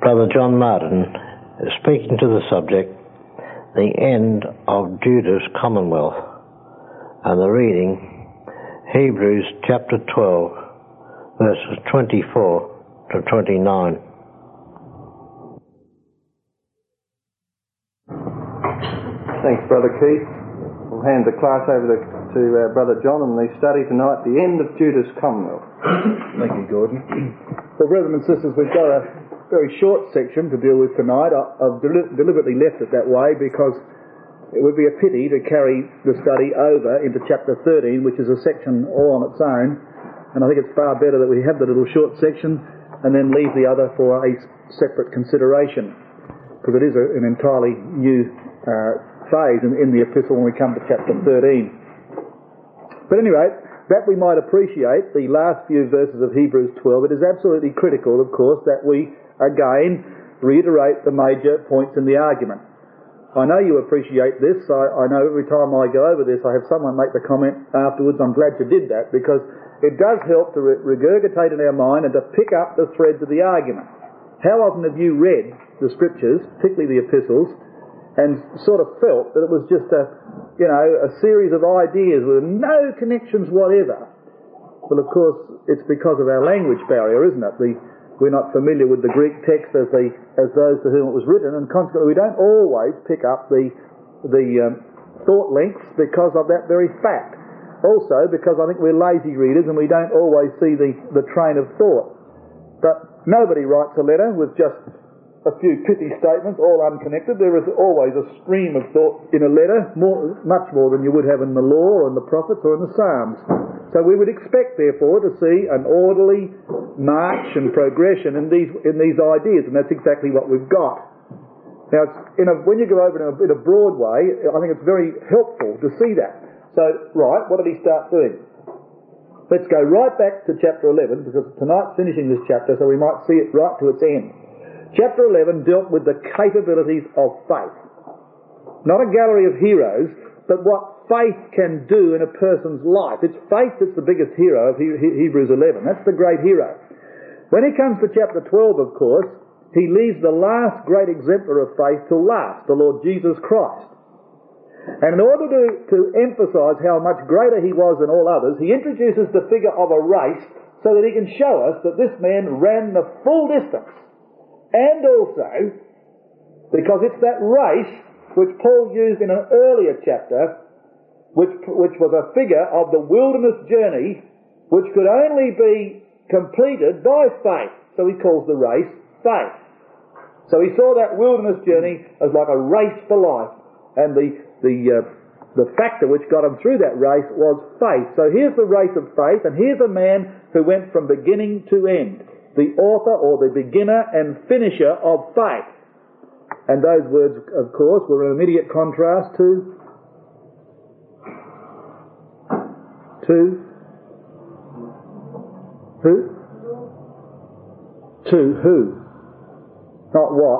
Brother John Martin is speaking to the subject, the end of Judah's Commonwealth, and the reading, Hebrews chapter 12, verses 24 to 29. Thanks, Brother Keith. We'll hand the class over to Brother John and the study tonight, the end of Judah's Commonwealth. Thank you, Gordon. Well, brothers and sisters, we've got a very short section to deal with tonight. I've deliberately left it that way because it would be a pity to carry the study over into chapter 13, which is a section all on its own, and I think it's far better that we have the little short section and then leave the other for a separate consideration, because it is an entirely new phase in the epistle when we come to chapter 13. But anyway, that we might appreciate the last few verses of Hebrews 12, it is absolutely critical, of course, that we again reiterate the major points in the argument. I know you appreciate this. I know every time I go over this I have someone make the comment afterwards, I'm glad you did that, because it does help to regurgitate in our mind and to pick up the threads of the argument. How often have you read the scriptures, particularly the epistles, and sort of felt that it was just a series of ideas with no connections whatever? Well, of course, it's because of our language barrier, isn't it? We're not familiar with the Greek text as those to whom it was written, and consequently we don't always pick up the thought lengths because of that very fact. Also, because I think we're lazy readers and we don't always see the train of thought. But nobody writes a letter with just a few pithy statements, all unconnected. There is always a stream of thought in a letter, much more than you would have in the law or in the prophets or in the Psalms. So we would expect, therefore, to see an orderly march and progression in these ideas, and that's exactly what we've got. Now, when you go over in a broad way, I think it's very helpful to see that. So, right, what did he start doing? Let's go right back to chapter 11, because tonight's finishing this chapter, so we might see it right to its end. Chapter 11 dealt with the capabilities of faith. Not a gallery of heroes, but what faith can do in a person's life. It's faith that's the biggest hero of Hebrews 11. That's the great hero. When he comes to chapter 12, of course, he leaves the last great exemplar of faith till last, the Lord Jesus Christ. And in order to emphasise how much greater he was than all others, he introduces the figure of a race so that he can show us that this man ran the full distance. And also, because it's that race which Paul used in an earlier chapter, which was a figure of the wilderness journey, which could only be completed by faith. So he calls the race faith. So he saw that wilderness journey as like a race for life, and the factor which got him through that race was faith. So here's the race of faith, and here's a man who went from beginning to end, the author or the beginner and finisher of faith. And those words, of course, were an immediate contrast to who? To who? Not what?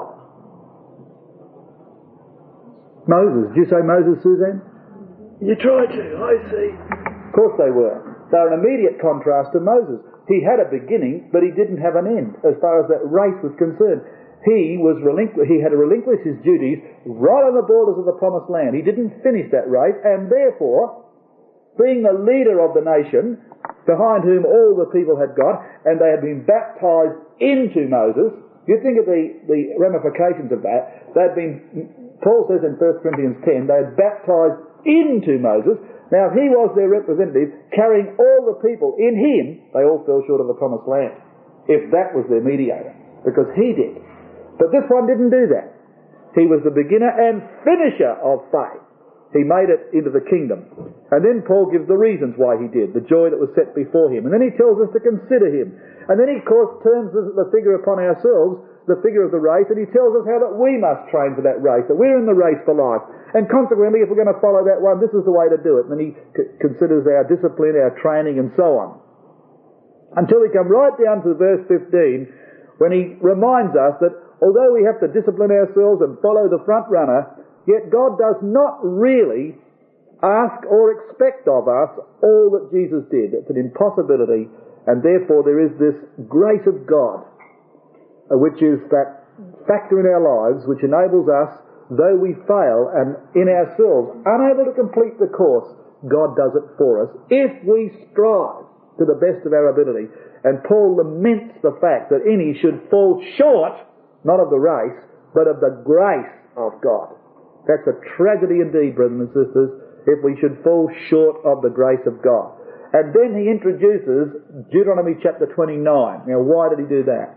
Moses. Did you say Moses, Suzanne? You tried to, I see. Of course they were. They're an immediate contrast to Moses. He had a beginning, but he didn't have an end as far as that race was concerned. He had to relinquish his duties right on the borders of the promised land. He didn't finish that race, and therefore, being the leader of the nation, behind whom all the people had got, and they had been baptized into Moses, you think of the ramifications of that. Paul says in 1 Corinthians 10, they had baptized into Moses. Now, if he was their representative, carrying all the people in him, they all fell short of the promised land, if that was their mediator, because he did. But this one didn't do that. He was the beginner and finisher of faith. He made it into the kingdom. And then Paul gives the reasons why he did, the joy that was set before him. And then he tells us to consider him. And then he, of course, turns the figure upon ourselves, the figure of the race, and he tells us how that we must train for that race, that we're in the race for life. And consequently, if we're going to follow that one, this is the way to do it. And then he considers our discipline, our training, and so on. Until we come right down to verse 15, when he reminds us that although we have to discipline ourselves and follow the front runner, yet God does not really ask or expect of us all that Jesus did. It's an impossibility, and therefore there is this grace of God, which is that factor in our lives which enables us, though we fail and in ourselves unable to complete the course, God does it for us if we strive to the best of our ability. And Paul laments the fact that any should fall short, not of the race, but of the grace of God. That's a tragedy indeed, brothers and sisters, if we should fall short of the grace of God. And then he introduces Deuteronomy chapter 29. Now, why did he do that?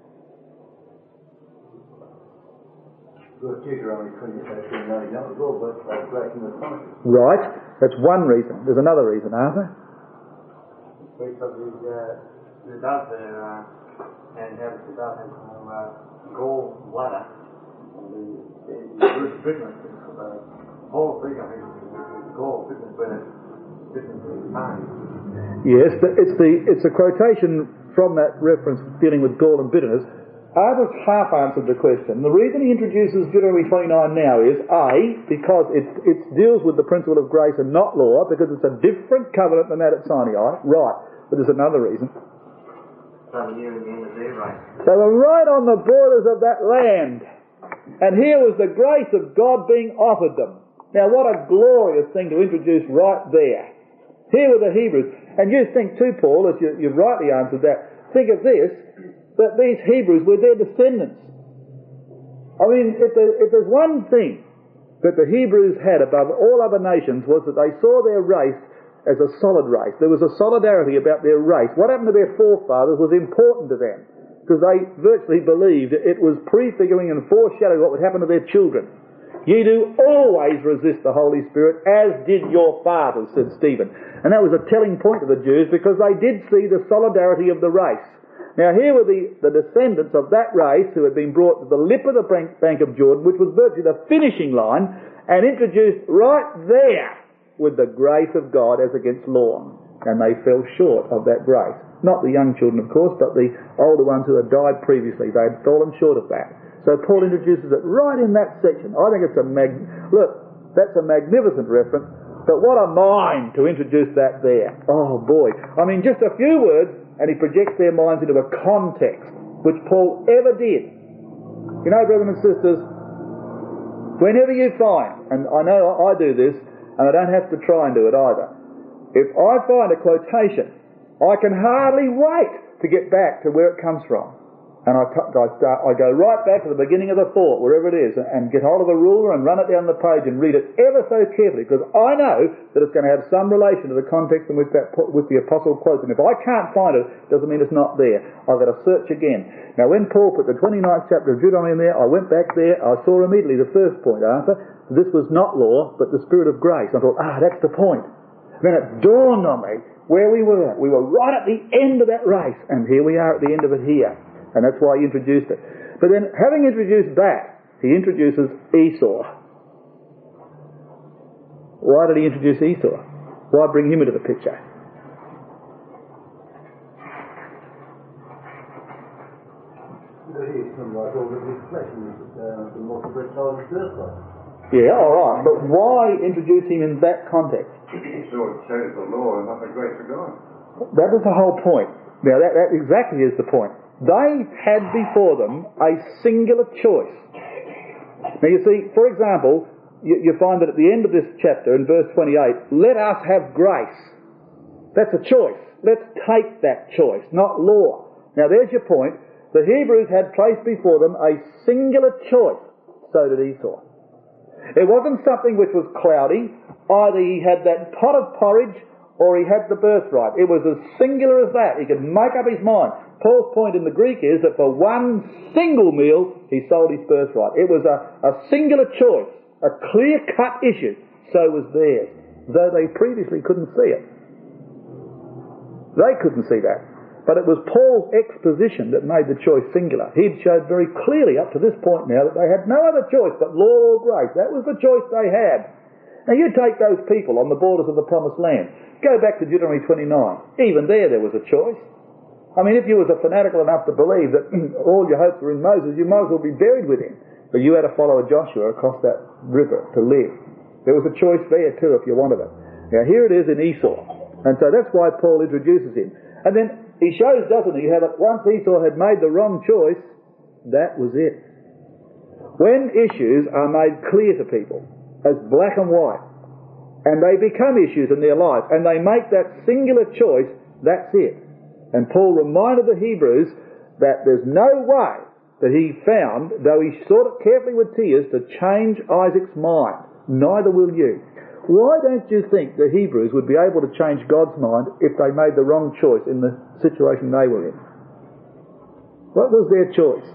Deuteronomy 29, that was all about breaking the promises. Right, that's one reason. There's another reason, Arthur. Because the dove there, and has the dove has gold bladder, and the business is the whole thing of it is gold business, where business is fine. Yes, it's a quotation from that reference dealing with gall and bitterness. Arthur's half answered the question. The reason he introduces Deuteronomy 29 now is A, because it deals with the principle of grace and not law, because it's a different covenant than that at Sinai. Right, but there's another reason. They were right on the borders of that land, and here was the grace of God being offered them. Now, what a glorious thing to introduce right there. Here were the Hebrews, and you think too, Paul, as you've rightly answered that, think of this, that these Hebrews were their descendants. I mean, if there's one thing that the Hebrews had above all other nations was that they saw their race as a solid race. There was a solidarity about their race. What happened to their forefathers was important to them, because they virtually believed it was prefiguring and foreshadowing what would happen to their children. Ye do always resist the Holy Spirit, as did your fathers, said Stephen. And that was a telling point to the Jews, because they did see the solidarity of the race. Now here were the descendants of that race who had been brought to the lip of the bank of Jordan, which was virtually the finishing line, and introduced right there with the grace of God as against law. And they fell short of that grace. Not the young children, of course, but the older ones who had died previously. They had fallen short of that. So Paul introduces it right in that section. I think it's look, that's a magnificent reference, but what a mind to introduce that there. Oh boy. I mean, just a few words, and he projects their minds into a context, which Paul ever did. You know, brothers and sisters, whenever you find, and I know I do this, and I don't have to try and do it either, if I find a quotation, I can hardly wait to get back to where it comes from. And I go right back to the beginning of the thought, wherever it is, and get hold of a ruler and run it down the page and read it ever so carefully, because I know that it's going to have some relation to the context in which the apostle quotes. And if I can't find it, doesn't mean it's not there. I've got to search again. Now, when Paul put the 29th chapter of Deuteronomy in there, I went back there. I saw immediately the first point, Arthur. This was not law, but the Spirit of grace. I thought, that's the point. Then it dawned on me where we were. We were right at the end of that race, and here we are at the end of it here. And that's why he introduced it. But then, having introduced that, he introduces Esau. Why did he introduce Esau? Why bring him into the picture? Yeah, all right. But why introduce him in that context? Esau chose the law and not the grace of God. That was the whole point. Now, that exactly is the point. They had before them a singular choice. Now you see, for example, you find that at the end of this chapter, in verse 28, let us have grace. That's a choice. Let's take that choice, not law. Now there's your point. The Hebrews had placed before them a singular choice. So did Esau. It wasn't something which was cloudy. Either he had that pot of porridge or he had the birthright. It was as singular as that. He could make up his mind. Paul's point in the Greek is that for one single meal, he sold his birthright. It was a singular choice, a clear-cut issue. So was theirs, though they previously couldn't see it. They couldn't see that. But it was Paul's exposition that made the choice singular. He'd showed very clearly up to this point now that they had no other choice but law or grace. That was the choice they had. Now you take those people on the borders of the Promised Land. Go back to Deuteronomy 29. Even there was a choice. I mean, if you was a fanatical enough to believe that all your hopes were in Moses, you might as well be buried with him. But you had to follow a Joshua across that river to live. There was a choice there too if you wanted it. Now here it is in Esau. And so that's why Paul introduces him. And then he shows, doesn't he, how that once Esau had made the wrong choice, that was it. When issues are made clear to people as black and white, and they become issues in their life, and they make that singular choice, that's it. And Paul reminded the Hebrews that there's no way that he found, though he sought it carefully with tears, to change Isaac's mind. Neither will you. Why don't you think the Hebrews would be able to change God's mind if they made the wrong choice in the situation they were in? What was their choice?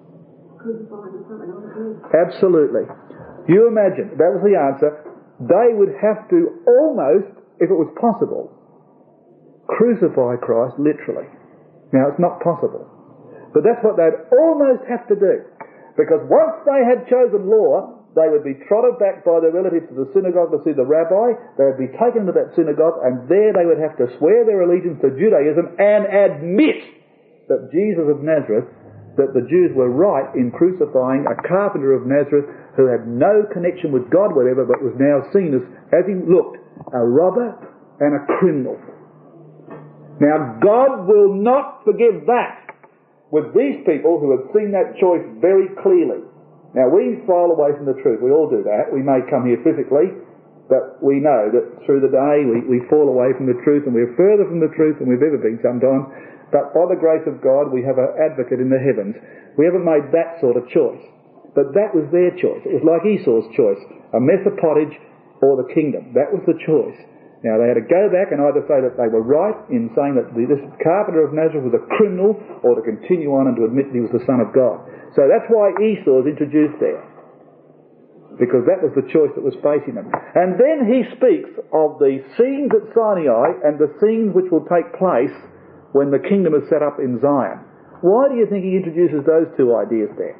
Absolutely. You imagine, that was the answer, they would have to almost, if it was possible, crucify Christ literally. Now, it's not possible. But that's what they'd almost have to do. Because once they had chosen law, they would be trotted back by their relatives to the synagogue to see the rabbi. They would be taken to that synagogue, and there they would have to swear their allegiance to Judaism and admit that Jesus of Nazareth, that the Jews were right in crucifying a carpenter of Nazareth who had no connection with God whatever, but was now seen as he looked, a robber and a criminal. Now, God will not forgive that with these people who have seen that choice very clearly. Now, we file away from the truth. We all do that. We may come here physically, but we know that through the day we fall away from the truth, and we're further from the truth than we've ever been sometimes. But by the grace of God, we have an advocate in the heavens. We haven't made that sort of choice. But that was their choice. It was like Esau's choice, a mess of pottage or the kingdom. That was the choice. Now, they had to go back and either say that they were right in saying that this carpenter of Nazareth was a criminal, or to continue on and to admit that he was the Son of God. So that's why Esau is introduced there, because that was the choice that was facing them. And then he speaks of the scenes at Sinai and the scenes which will take place when the kingdom is set up in Zion. Why do you think he introduces those two ideas there?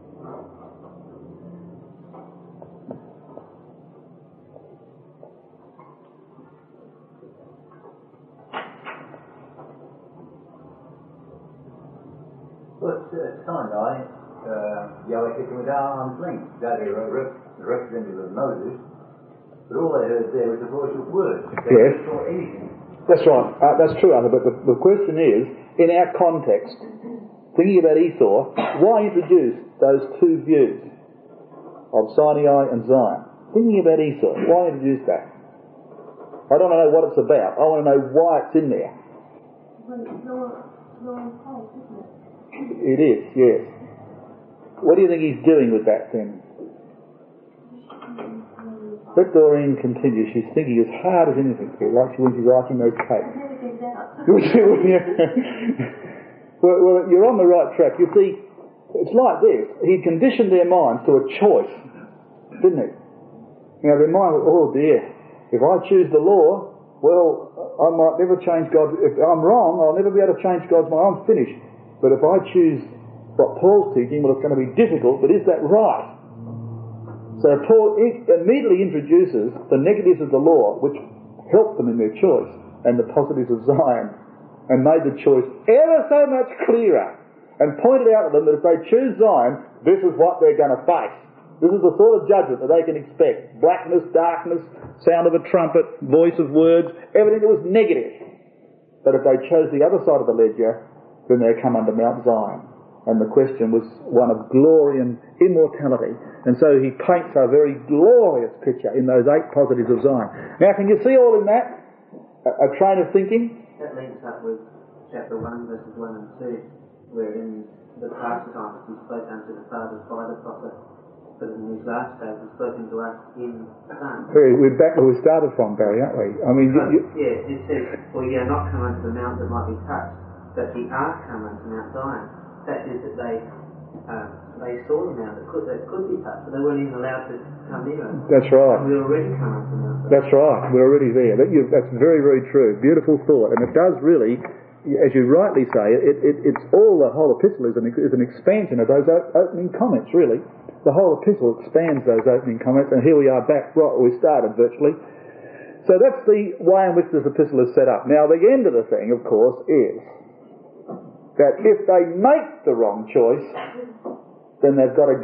But Sinai, Yahweh took them with arm's length. That they were representative of Moses, but all they heard there was the voice of words. They never saw anything. That's right. That's true, Arthur. But the question is, in our context, thinking about Esau, why introduce those two views of Sinai and Zion? Thinking about Esau, why introduce that? I don't know what it's about. I want to know why it's in there. Well, it's your fault, isn't it? It is, yes. What do you think he's doing with that then? Let Doreen continue. She's thinking as hard as anything, like when she's writing those cakes. Well, you're on the right track. You see, it's like this. He conditioned their minds to a choice, didn't he? Now, their mind was, oh dear, if I choose the law, well, I might never change God. If I'm wrong, I'll never be able to change God's mind. I'm finished. But if I choose what Paul's teaching, well, it's going to be difficult, but is that right? So Paul immediately introduces the negatives of the law, which helped them in their choice, and the positives of Zion, and made the choice ever so much clearer, and pointed out to them that if they choose Zion, this is what they're going to face. This is the sort of judgment that they can expect. Blackness, darkness, sound of a trumpet, voice of words, everything that was negative. But if they chose the other side of the ledger, then they come under Mount Zion. And the question was one of glory and immortality. And so he paints a very glorious picture in those 8 positives of Zion. Now, can you see all in that? A train of thinking? That links up with chapter 1, verses 1 and 2, where in the past times he spoke unto the fathers by the prophet, but in these last days he's spoken to us in the Son. We're back where we started from, Barry, aren't we? I mean, yeah, it says, "For ye are not come unto the mount that might be touched, but ye are come unto Mount Zion." That is that they saw the mount that could be touched, but they weren't even allowed to come near it. That's right. And we're already come unto Mount Zion. That's right. We're already there. That's very, very true. Beautiful thought, and it does really, as you rightly say, it's all the whole epistle is an expansion of those opening comments. Really, the whole epistle expands those opening comments, and here we are back right where we started virtually. So that's the way in which this epistle is set up. Now, the end of the thing, of course, is that if they make the wrong choice, then they've got to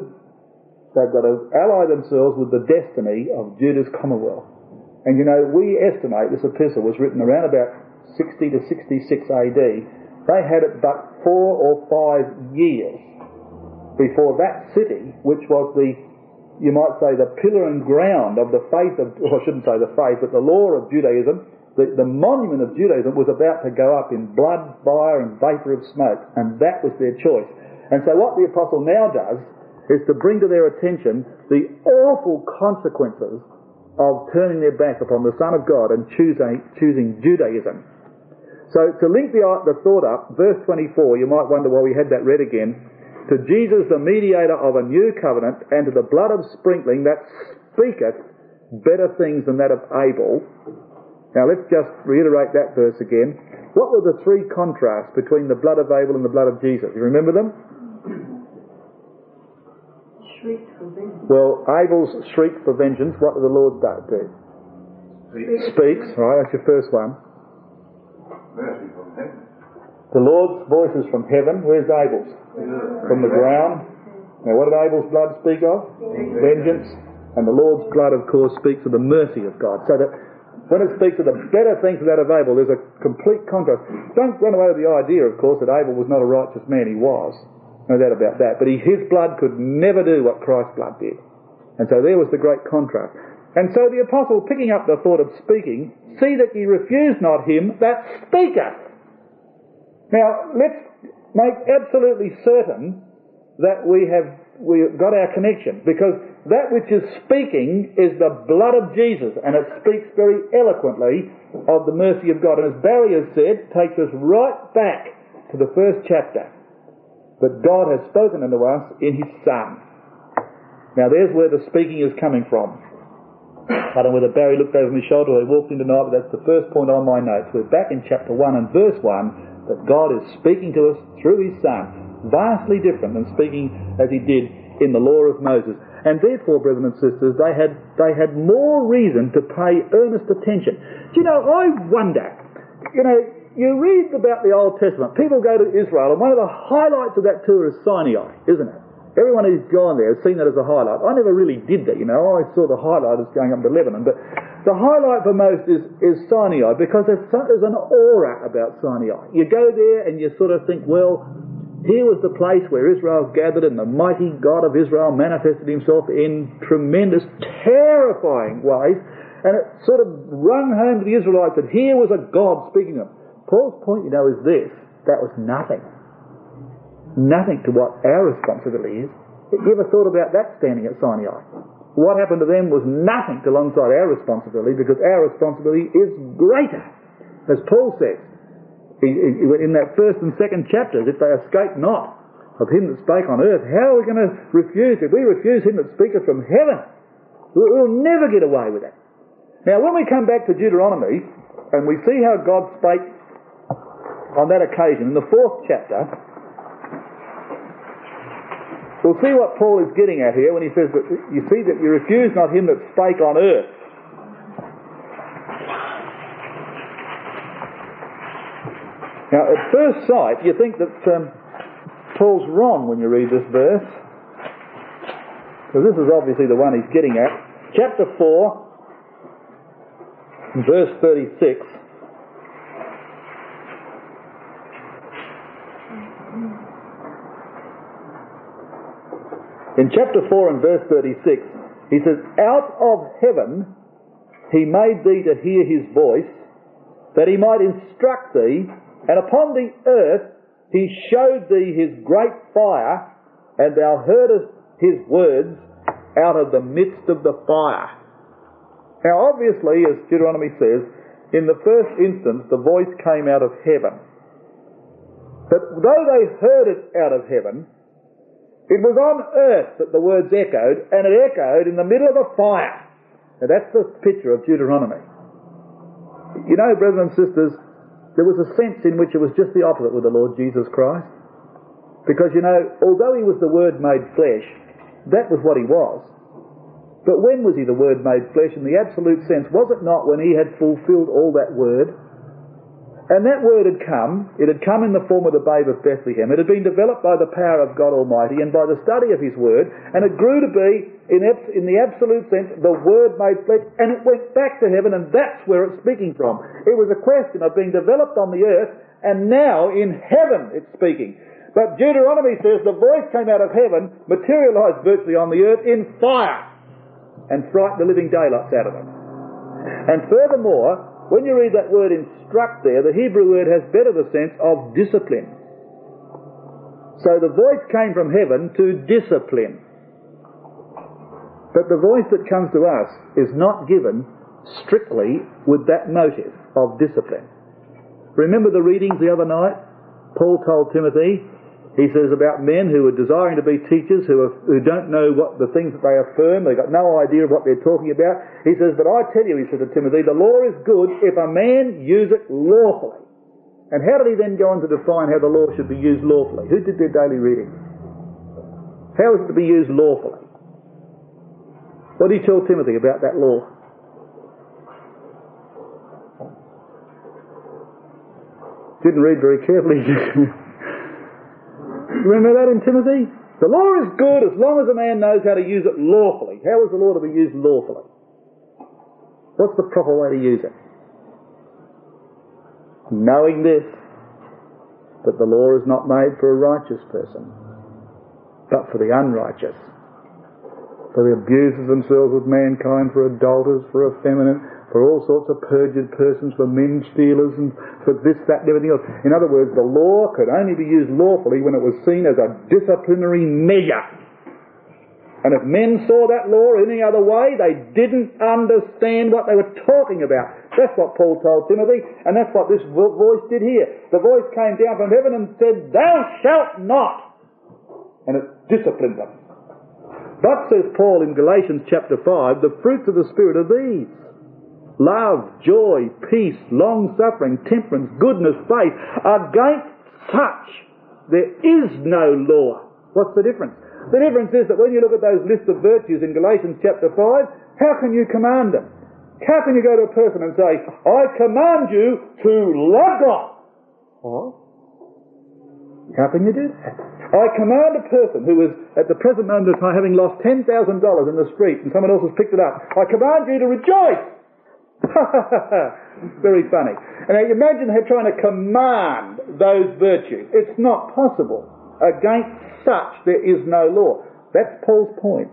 ally themselves with the destiny of Judah's commonwealth. And you know, we estimate this epistle was written around about 60 to 66 AD. They had it but 4 or 5 years before that city, which was the, you might say, the pillar and ground of the faith of, or I shouldn't say the faith, but the law of Judaism, the monument of Judaism was about to go up in blood, fire and vapour of smoke, and that was their choice. And so what the apostle now does is to bring to their attention the awful consequences of turning their back upon the Son of God and choosing Judaism. So to link the thought up, verse 24, you might wonder why we had that read again, to Jesus the mediator of a new covenant, and to the blood of sprinkling that speaketh better things than that of Abel. Now let's just reiterate that verse again. What were the three contrasts between the blood of Abel and the blood of Jesus? You remember them? Shrieked for vengeance. Well, Abel's shriek for vengeance, what did the Lord do? Speaks, right, that's your first one. Mercy from heaven. The Lord's voice is from heaven. Where's Abel's? From the ground. Now what did Abel's blood speak of? Vengeance. And the Lord's blood, of course, speaks of the mercy of God. So that when it speaks of the better things than that of Abel, there's a complete contrast. Don't run away with the idea, of course, that Abel was not a righteous man. He was. No doubt about that. But his blood could never do what Christ's blood did. And so there was the great contrast. And so the apostle, picking up the thought of speaking, see that ye refuse not him that speaketh. Now, let's make absolutely certain that we've got our connection, because that which is speaking is the blood of Jesus, and it speaks very eloquently of the mercy of God. And as Barry has said, takes us right back to the first chapter, that God has spoken unto us in his Son. Now there's where the speaking is coming from. I don't know whether Barry looked over my shoulder or he walked in tonight, but that's the first point on my notes. We're back in chapter 1 and verse 1, that God is speaking to us through his Son, vastly different than speaking as he did in the law of Moses. And therefore, brethren and sisters, they had more reason to pay earnest attention. Do you know, I wonder, you read about the Old Testament, people go to Israel, and one of the highlights of that tour is Sinai, isn't it? Everyone who's gone there has seen that as a highlight. I never really did that, I saw the highlight as going up to Lebanon, but the highlight for most is Sinai, because there's an aura about Sinai. You go there and you sort of think, well, here was the place where Israel gathered, and the mighty God of Israel manifested himself in tremendous, terrifying ways, and it sort of rung home to the Israelites that here was a God speaking to them. Paul's point, is this: that was nothing. Nothing to what our responsibility is. Have you ever thought about that standing at Sinai? What happened to them was nothing alongside our responsibility, because our responsibility is greater. As Paul says, in that first and second chapters, if they escape not of him that spake on earth, how are we going to refuse? If we refuse him that speaketh from heaven, we'll never get away with it. Now, when we come back to Deuteronomy, and we see how God spake on that occasion, in the 4th chapter, we'll see what Paul is getting at here when he says that you see that you refuse not him that spake on earth. Now, at first sight, you think that Paul's wrong when you read this verse, because this is obviously the one he's getting at. Chapter 4, verse 36. In chapter 4 and verse 36, he says, out of heaven he made thee to hear his voice, that he might instruct thee, and upon the earth he showed thee his great fire, and thou heardest his words out of the midst of the fire. Now obviously, as Deuteronomy says, in the first instance the voice came out of heaven. But though they heard it out of heaven, it was on earth that the words echoed, and it echoed in the middle of a fire. Now that's the picture of Deuteronomy. Brothers and sisters, there was a sense in which it was just the opposite with the Lord Jesus Christ. Because, although he was the Word made flesh, that was what he was. But when was he the Word made flesh in the absolute sense? Was it not when he had fulfilled all that Word? And that Word had come. It had come in the form of the babe of Bethlehem. It had been developed by the power of God Almighty and by the study of his Word, and it grew to be, in the absolute sense, the Word made flesh, and it went back to heaven, and that's where it's speaking from. It was a question of being developed on the earth, and now in heaven it's speaking. But Deuteronomy says the voice came out of heaven, materialised virtually on the earth in fire, and frightened the living daylights out of them. And furthermore, when you read that word instruct there, the Hebrew word has better the sense of discipline. So the voice came from heaven to discipline. But the voice that comes to us is not given strictly with that motive of discipline. Remember the readings the other night? Paul told Timothy, he says about men who are desiring to be teachers, who don't know what the things that they affirm, they've got no idea of what they're talking about. He says, but I tell you, he said to Timothy, the law is good if a man use it lawfully. And how did he then go on to define how the law should be used lawfully? Who did their daily reading? How is it to be used lawfully? What did he tell Timothy about that law? Didn't read very carefully. Remember that in Timothy? The law is good as long as a man knows how to use it lawfully. How is the law to be used lawfully? What's the proper way to use it? Knowing this, that the law is not made for a righteous person, but for the unrighteous. For the abusers themselves with mankind, for adulterers, for effeminate, for all sorts of perjured persons, for men stealers, and for this, that, and everything else. In other words, the law could only be used lawfully when it was seen as a disciplinary measure. And if men saw that law any other way, they didn't understand what they were talking about. That's what Paul told Timothy, and that's what this voice did here. The voice came down from heaven and said, "Thou shalt not," and it disciplined them. But, says Paul in Galatians chapter 5, the fruits of the Spirit are these: love, joy, peace, long-suffering, temperance, goodness, faith. Against such there is no law. What's the difference? The difference is that when you look at those lists of virtues in Galatians chapter 5, how can you command them? How can you go to a person and say, I command you to love God? What? How can you do that? I command a person who is at the present moment of time having lost $10,000 in the street and someone else has picked it up. I command you to rejoice. Very funny. And now you imagine her trying to command those virtues. It's not possible. Against such there is no law. That's Paul's point.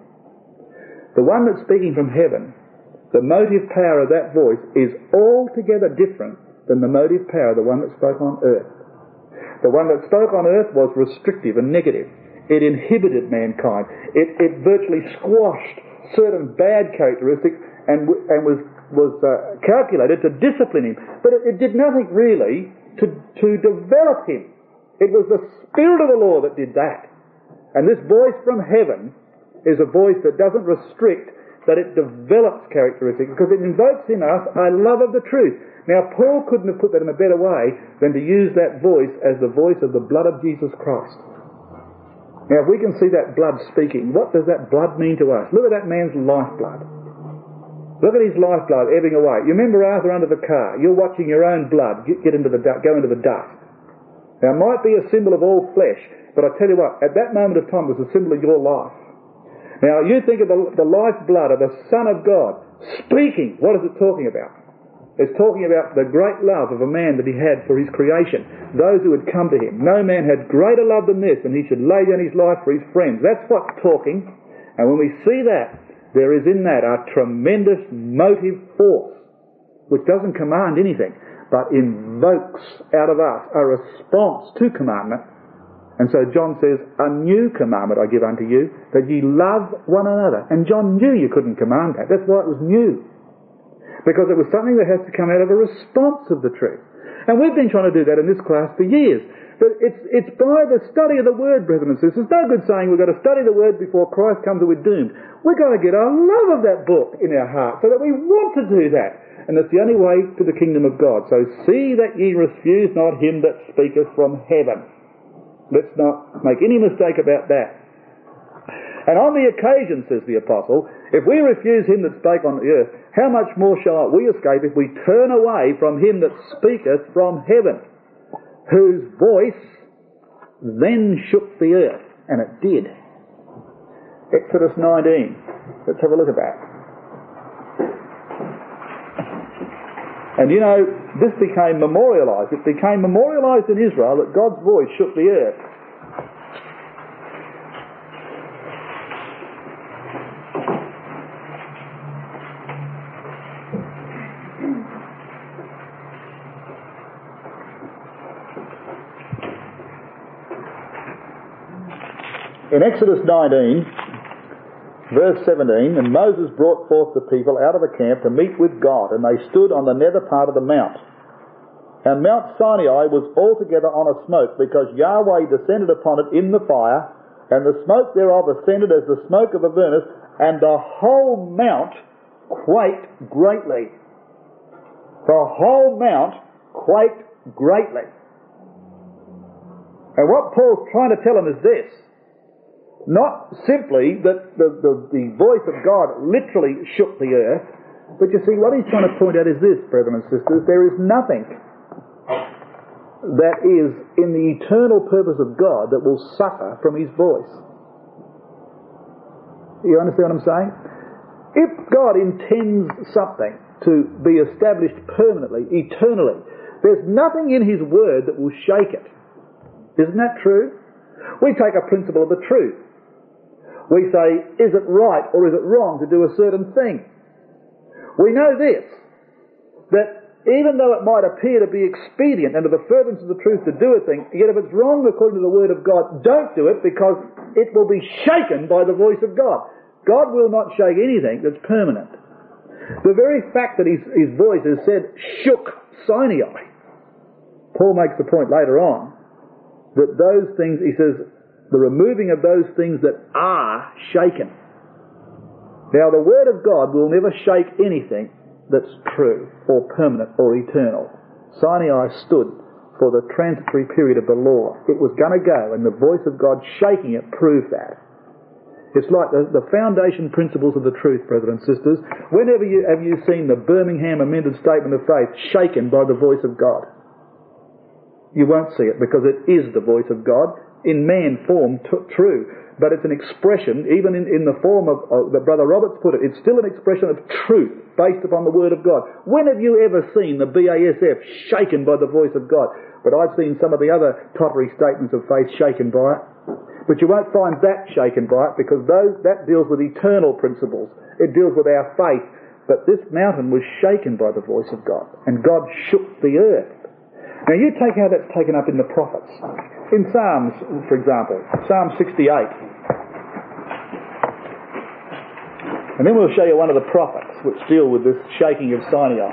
The one that's speaking from heaven, the motive power of that voice is altogether different than the motive power of the one that spoke on earth. The one that spoke on earth was restrictive and negative. It inhibited mankind. It virtually squashed certain bad characteristics and was calculated to discipline him. But it did nothing really to develop him. It was the Spirit of the law that did that. And this voice from heaven is a voice that doesn't restrict, but it develops characteristics, because it invokes in us a love of the truth. Now, Paul couldn't have put that in a better way than to use that voice as the voice of the blood of Jesus Christ. Now, if we can see that blood speaking, what does that blood mean to us? Look at that man's lifeblood. Look at his lifeblood ebbing away. You remember Arthur under the car? You're watching your own blood go into the dust. Now, it might be a symbol of all flesh, but I tell you what, at that moment of time it was a symbol of your life. Now, you think of the lifeblood of the Son of God speaking. What is it talking about? It's talking about the great love of a man that he had for his creation, those who had come to him. No man had greater love than this, and he should lay down his life for his friends. That's what's talking. And when we see that, there is in that a tremendous motive force, which doesn't command anything, but invokes out of us a response to commandment. And so John says, a new commandment I give unto you, that ye love one another. And John knew you couldn't command that. That's why it was new. Because it was something that has to come out of a response of the truth. And we've been trying to do that in this class for years. But it's by the study of the Word, brethren and sisters. It's no good saying we've got to study the Word before Christ comes or we're doomed. We've got to get a love of that book in our heart so that we want to do that. And that's the only way to the kingdom of God. So see that ye refuse not him that speaketh from heaven. Let's not make any mistake about that. And on the occasion, says the apostle, if we refuse him that spake on the earth, how much more shall we escape if we turn away from him that speaketh from heaven, whose voice then shook the earth? And it did. Exodus 19. Let's have a look at that. And you know, this became memorialised. It became memorialised in Israel that God's voice shook the earth. in Exodus 19, verse 17, and Moses brought forth the people out of the camp to meet with God, and they stood on the nether part of the mount. And Mount Sinai was altogether on a smoke, because Yahweh descended upon it in the fire, and the smoke thereof ascended as the smoke of a furnace, and the whole mount quaked greatly. The whole mount quaked greatly. And what Paul's trying to tell them is this: not simply that the voice of God literally shook the earth, but you see, what he's trying to point out is this, brethren and sisters: there is nothing that is in the eternal purpose of God that will suffer from his voice. You understand what I'm saying? If God intends something to be established permanently, eternally, there's nothing in his word that will shake it. Isn't that true? We take a principle of the truth. We say, is it right or is it wrong to do a certain thing? We know this, that even though it might appear to be expedient and to the furtherance of the truth to do a thing, yet if it's wrong according to the word of God, don't do it, because it will be shaken by the voice of God. God will not shake anything that's permanent. The very fact that his voice is said shook Sinai, Paul makes the point later on that those things, he says, the removing of those things that are shaken. Now the word of God will never shake anything that's true or permanent or eternal. Sinai stood for the transitory period of the law. It was going to go, and the voice of God shaking it proved that. It's like the foundation principles of the truth, brethren and sisters. Whenever have you seen the Birmingham Amended Statement of Faith shaken by the voice of God? You won't see it, because it is the voice of God in man form, true. But it's an expression, even in the form of that Brother Roberts put it, it's still an expression of truth based upon the Word of God. When have you ever seen the BASF shaken by the voice of God? But I've seen some of the other tottery statements of faith shaken by it. But you won't find that shaken by it, because that deals with eternal principles. It deals with our faith. But this mountain was shaken by the voice of God, and God shook the earth. Now you take how that's taken up in the prophets. In Psalms, for example, Psalm 68. And then we'll show you one of the prophets which deal with this shaking of Sinai.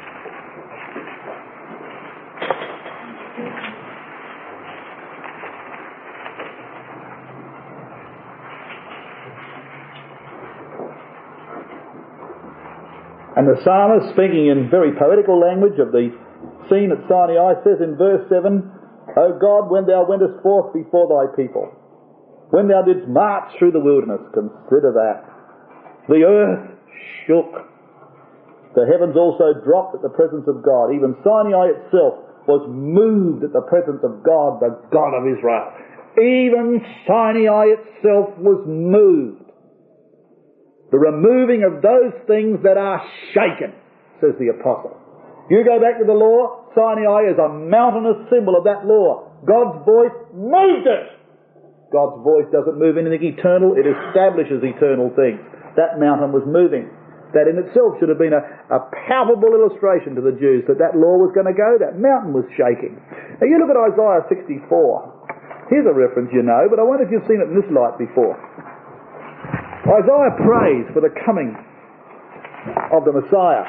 And the psalmist, speaking in very poetical language of the scene at Sinai, says in verse 7, O God, when thou wentest forth before thy people, when thou didst march through the wilderness, consider that. The earth shook. The heavens also dropped at the presence of God. Even Sinai itself was moved at the presence of God, the God of Israel. Even Sinai itself was moved. The removing of those things that are shaken, says the apostle. You go back to the law, Sinai is a mountainous symbol of that law. God's voice moved it. God's voice doesn't move anything eternal, it establishes eternal things. That mountain was moving. That in itself should have been a palpable illustration to the Jews that law was going to go, that mountain was shaking. Now you look at Isaiah 64. Here's a reference you know, but I wonder if you've seen it in this light before. Isaiah prays for the coming of the Messiah.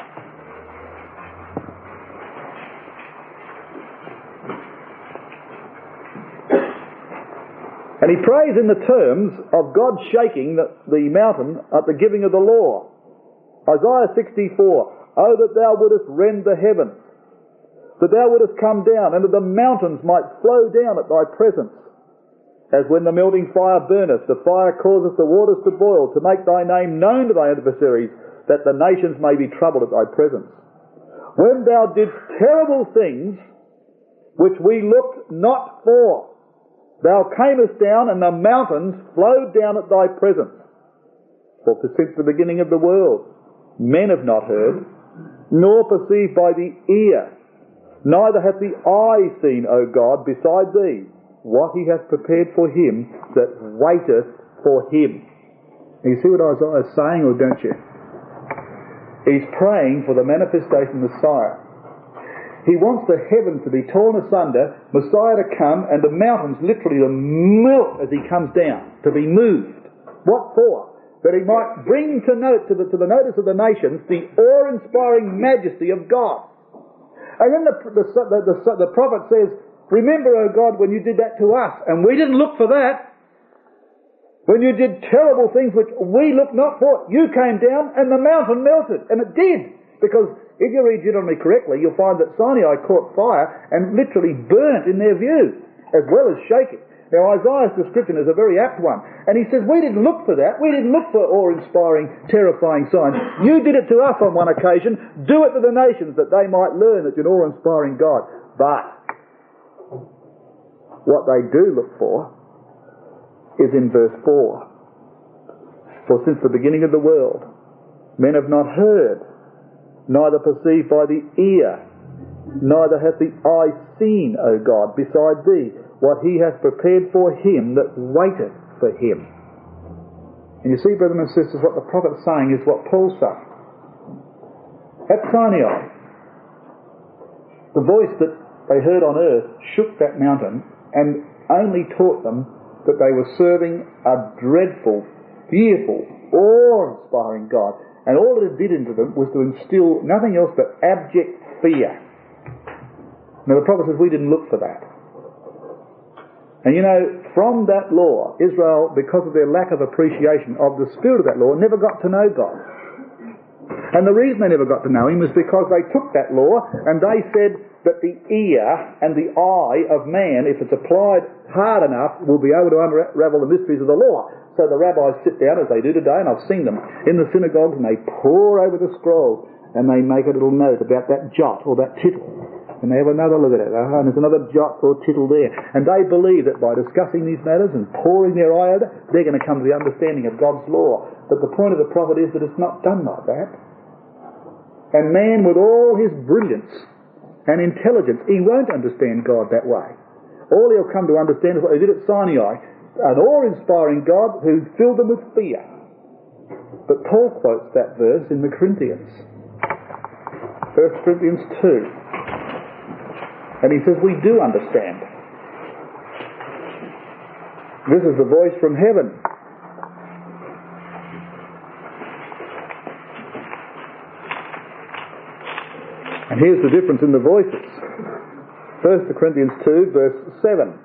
And he prays in the terms of God shaking the mountain at the giving of the law. Isaiah 64, O that thou wouldest rend the heavens, that thou wouldest come down, and that the mountains might flow down at thy presence. As when the melting fire burneth, the fire causeth the waters to boil, to make thy name known to thy adversaries, that the nations may be troubled at thy presence. When thou didst terrible things, which we looked not for, thou camest down, and the mountains flowed down at thy presence. For since the beginning of the world, men have not heard, nor perceived by the ear, neither hath the eye seen, O God, beside thee, what he hath prepared for him that waiteth for him. You see what Isaiah is saying, or don't you? He's praying for the manifestation of Messiah. He wants the heavens to be torn asunder, Messiah to come, and the mountains literally to melt as he comes down, to be moved. What for? That he might bring to the notice of the nations the awe-inspiring majesty of God. And then the prophet says, remember, O God, when you did that to us, and we didn't look for that. When you did terrible things which we looked not for, you came down and the mountain melted. And it did. Because if you read Deuteronomy correctly, you'll find that Sinai caught fire and literally burnt in their view, as well as shaking. Now Isaiah's description is a very apt one. And he says, we didn't look for that. We didn't look for awe-inspiring, terrifying signs. You did it to us on one occasion. Do it to the nations that they might learn that you're an awe-inspiring God. But what they do look for is in verse 4. For since the beginning of the world, men have not heard, neither perceived by the ear, neither hath the eye seen, O God, beside thee, what he hath prepared for him that waiteth for him. And you see, brethren and sisters, what the prophet's saying is what Paul's saying. At Sinai, the voice that they heard on earth shook that mountain and only taught them that they were serving a dreadful, fearful, awe-inspiring God. And all that it did into them was to instill nothing else but abject fear. Now the prophet says we didn't look for that. And you know, from that law, Israel, because of their lack of appreciation of the spirit of that law, never got to know God. And the reason they never got to know him was because they took that law and they said that the ear and the eye of man, if it's applied hard enough, will be able to unravel the mysteries of the law. So the rabbis sit down, as they do today, and I've seen them in the synagogues, and they pore over the scrolls and they make a little note about that jot or that tittle. And they have another look at it, and there's another jot or tittle there. And they believe that by discussing these matters and pouring their eye over, they're going to come to the understanding of God's law. But the point of the prophet is that it's not done like that. And man, with all his brilliance and intelligence, he won't understand God that way. All he'll come to understand is what he did at Sinai, an awe-inspiring God who filled them with fear. But Paul quotes that verse in the Corinthians. 1 Corinthians 2. And he says, we do understand. This is the voice from heaven. And here's the difference in the voices. 1 Corinthians 2, verse 7.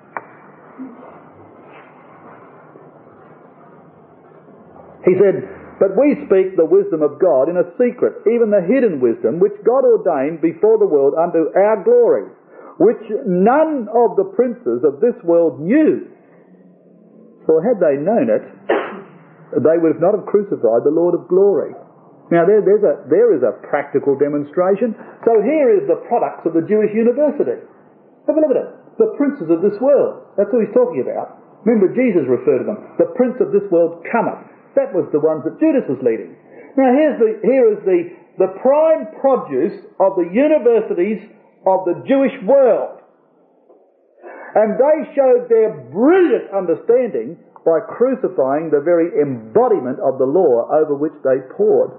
He said, but we speak the wisdom of God in a secret, even the hidden wisdom, which God ordained before the world unto our glory, which none of the princes of this world knew. For had they known it, they would not have crucified the Lord of glory. Now there is a practical demonstration. So here is the products of the Jewish university. Have a look at it. The princes of this world. That's who he's talking about. Remember, Jesus referred to them. The prince of this world cometh. That was the ones that Judas was leading. Now here is the prime produce of the universities of the Jewish world. And they showed their brilliant understanding by crucifying the very embodiment of the law over which they pored.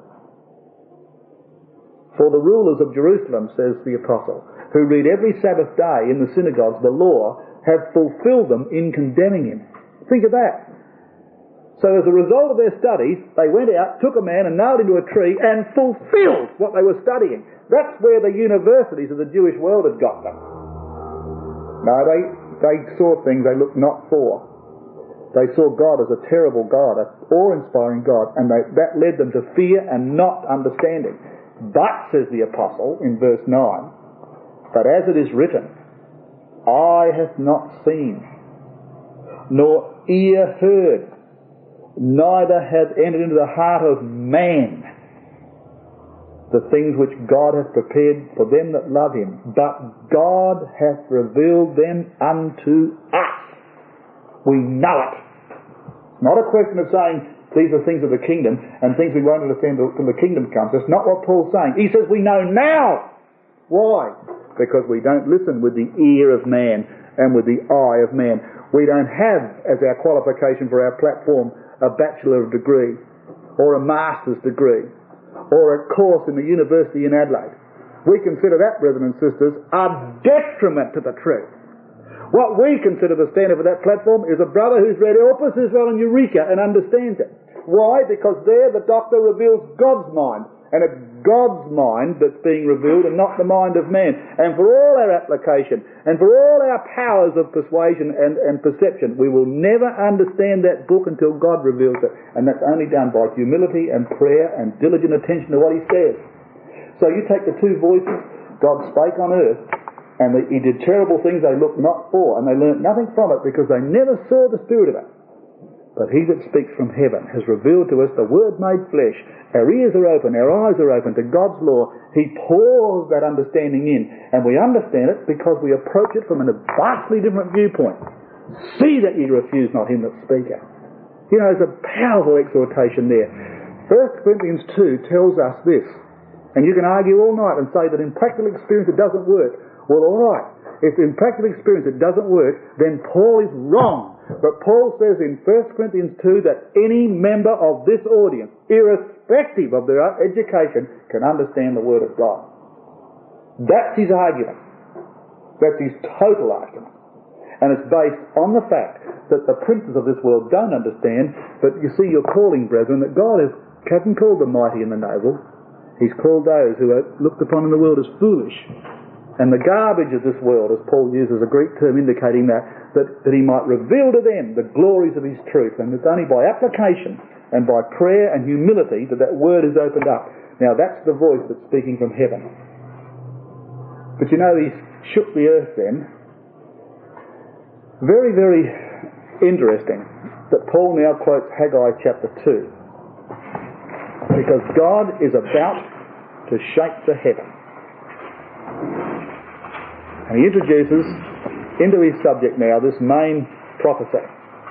For the rulers of Jerusalem, says the apostle, who read every Sabbath day in the synagogues the law, have fulfilled them in condemning him. Think of that. So as a result of their studies, they went out, took a man and nailed him to a tree and fulfilled what they were studying. That's where the universities of the Jewish world had got them. No, they saw things they looked not for. They saw God as a terrible God, an awe-inspiring God, and that led them to fear and not understanding. But, says the apostle in verse 9, but as it is written, eye hath not seen, nor ear heard, neither hath entered into the heart of man the things which God hath prepared for them that love him, but God hath revealed them unto us. We know it. It's not a question of saying these are things of the kingdom and things we won't understand till the kingdom comes. That's not what Paul's saying. He says we know now. Why? Because we don't listen with the ear of man and with the eye of man. We don't have as our qualification for our platform a bachelor degree or a master's degree or a course in the university in Adelaide. we consider that, brethren and sisters, a detriment to the truth. What we consider the standard for that platform is a brother who's read Opus Israel and Eureka and understands it. Why? Because there the doctor reveals God's mind, and it's God's mind that's being revealed and not the mind of man. And for all our application and for all our powers of persuasion and perception, we will never understand that book until God reveals it. And that's only done by humility and prayer and diligent attention to what he says. So you take the two voices, God spake on earth, and he did terrible things they looked not for, and they learnt nothing from it because they never saw the spirit of it. But he that speaks from heaven has revealed to us the Word made flesh. Our ears are open, our eyes are open to God's law. He pours that understanding in, and we understand it because we approach it from a vastly different viewpoint. See that ye refuse not him that speaketh. You know, there's a powerful exhortation there. 1 Corinthians 2 tells us this, and you can argue all night and say that in practical experience it doesn't work. Well, all right. If in practical experience it doesn't work, then Paul is wrong. But Paul says in 1 Corinthians 2 that any member of this audience, irrespective of their education, can understand the Word of God. That's his argument. That's his total argument. And it's based on the fact that the princes of this world don't understand, but you see your calling, brethren, that God hasn't called the mighty and the noble. He's called those who are looked upon in the world as foolish. And the garbage of this world, as Paul uses a Greek term indicating that he might reveal to them the glories of his truth. And it's only by application and by prayer and humility that word is opened up. Now that's the voice that's speaking from heaven. But you know, he shook the earth then. Very, very interesting that Paul now quotes Haggai chapter 2. Because God is about to shake the heaven. And he introduces into his subject now this main prophecy.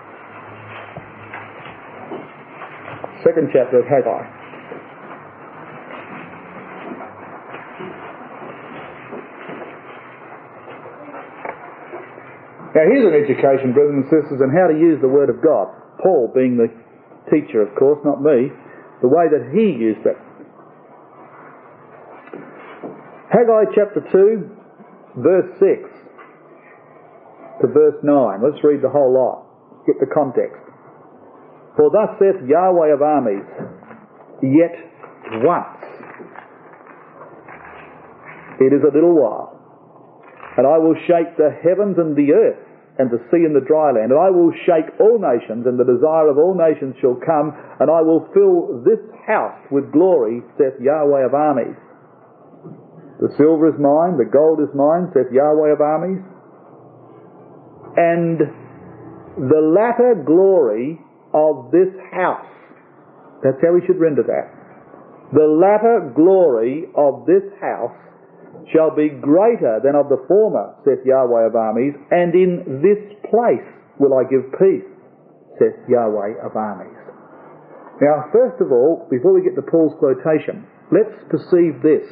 2nd chapter of Haggai. Now here's an education, brothers and sisters, on how to use the Word of God. Paul being the teacher, of course, not me, the way that he used it. Haggai chapter 2, verse 6 to verse 9. Let's read the whole lot. Get the context. For thus saith Yahweh of armies, yet once, it is a little while, and I will shake the heavens and the earth, and the sea and the dry land, and I will shake all nations, and the desire of all nations shall come, and I will fill this house with glory, saith Yahweh of armies. The silver is mine, the gold is mine, saith Yahweh of armies. And the latter glory of this house, that's how we should render that. The latter glory of this house shall be greater than of the former, saith Yahweh of armies, and in this place will I give peace, saith Yahweh of armies. Now, first of all, before we get to Paul's quotation, let's perceive this.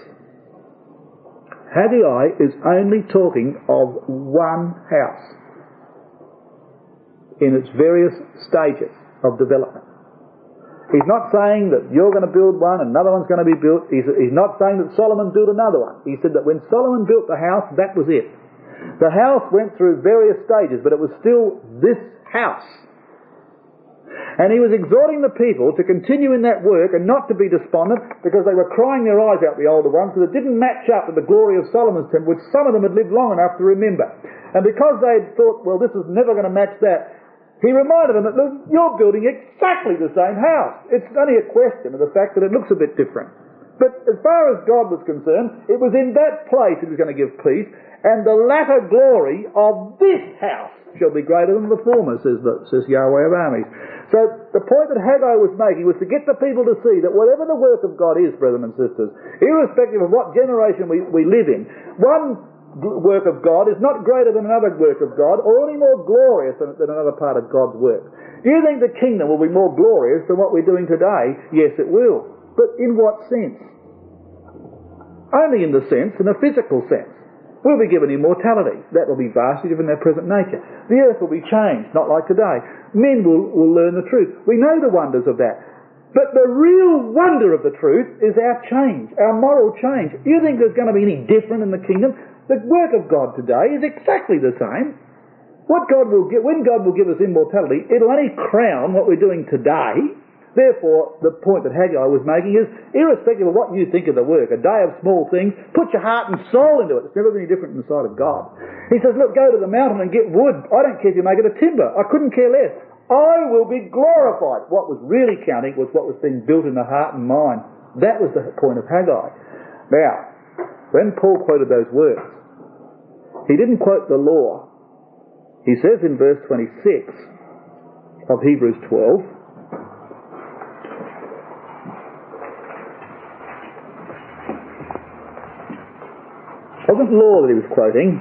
Haggai is only talking of one house in its various stages of development. He's not saying that you're going to build one, another one's going to be built. He's not saying that Solomon built another one. He said that when Solomon built the house, that was it. The house went through various stages, but it was still this house. And he was exhorting the people to continue in that work and not to be despondent, because they were crying their eyes out, the older ones, because it didn't match up with the glory of Solomon's temple, which some of them had lived long enough to remember. And because they had thought, well, this is never going to match that, he reminded them that, look, you're building exactly the same house. It's only a question of the fact that it looks a bit different. But as far as God was concerned, it was in that place he was going to give peace, and the latter glory of this house shall be greater than the former, says Yahweh of armies. So the point that Haggai was making was to get the people to see that whatever the work of God is, brethren and sisters, irrespective of what generation we live in, one work of God is not greater than another work of God, or any more glorious than another part of God's work. Do you think the kingdom will be more glorious than what we're doing today? Yes, it will. But in what sense? Only in the sense, in a physical sense. We'll be given immortality. That will be vastly different than their present nature. The earth will be changed, not like today. Men will learn the truth. We know the wonders of that. But the real wonder of the truth is our change, our moral change. You think there's going to be any different in the kingdom? The work of God today is exactly the same. What God will give, when God will give us immortality, it'll only crown what we're doing today. Therefore, the point that Haggai was making is, irrespective of what you think of the work, a day of small things, put your heart and soul into it. It's never been any different in the sight of God. He says, look, go to the mountain and get wood. I don't care if you make it of timber. I couldn't care less. I will be glorified. What was really counting was what was being built in the heart and mind. That was the point of Haggai. Now, when Paul quoted those words, he didn't quote the law. He says in verse 26 of Hebrews 12, it wasn't law that he was quoting.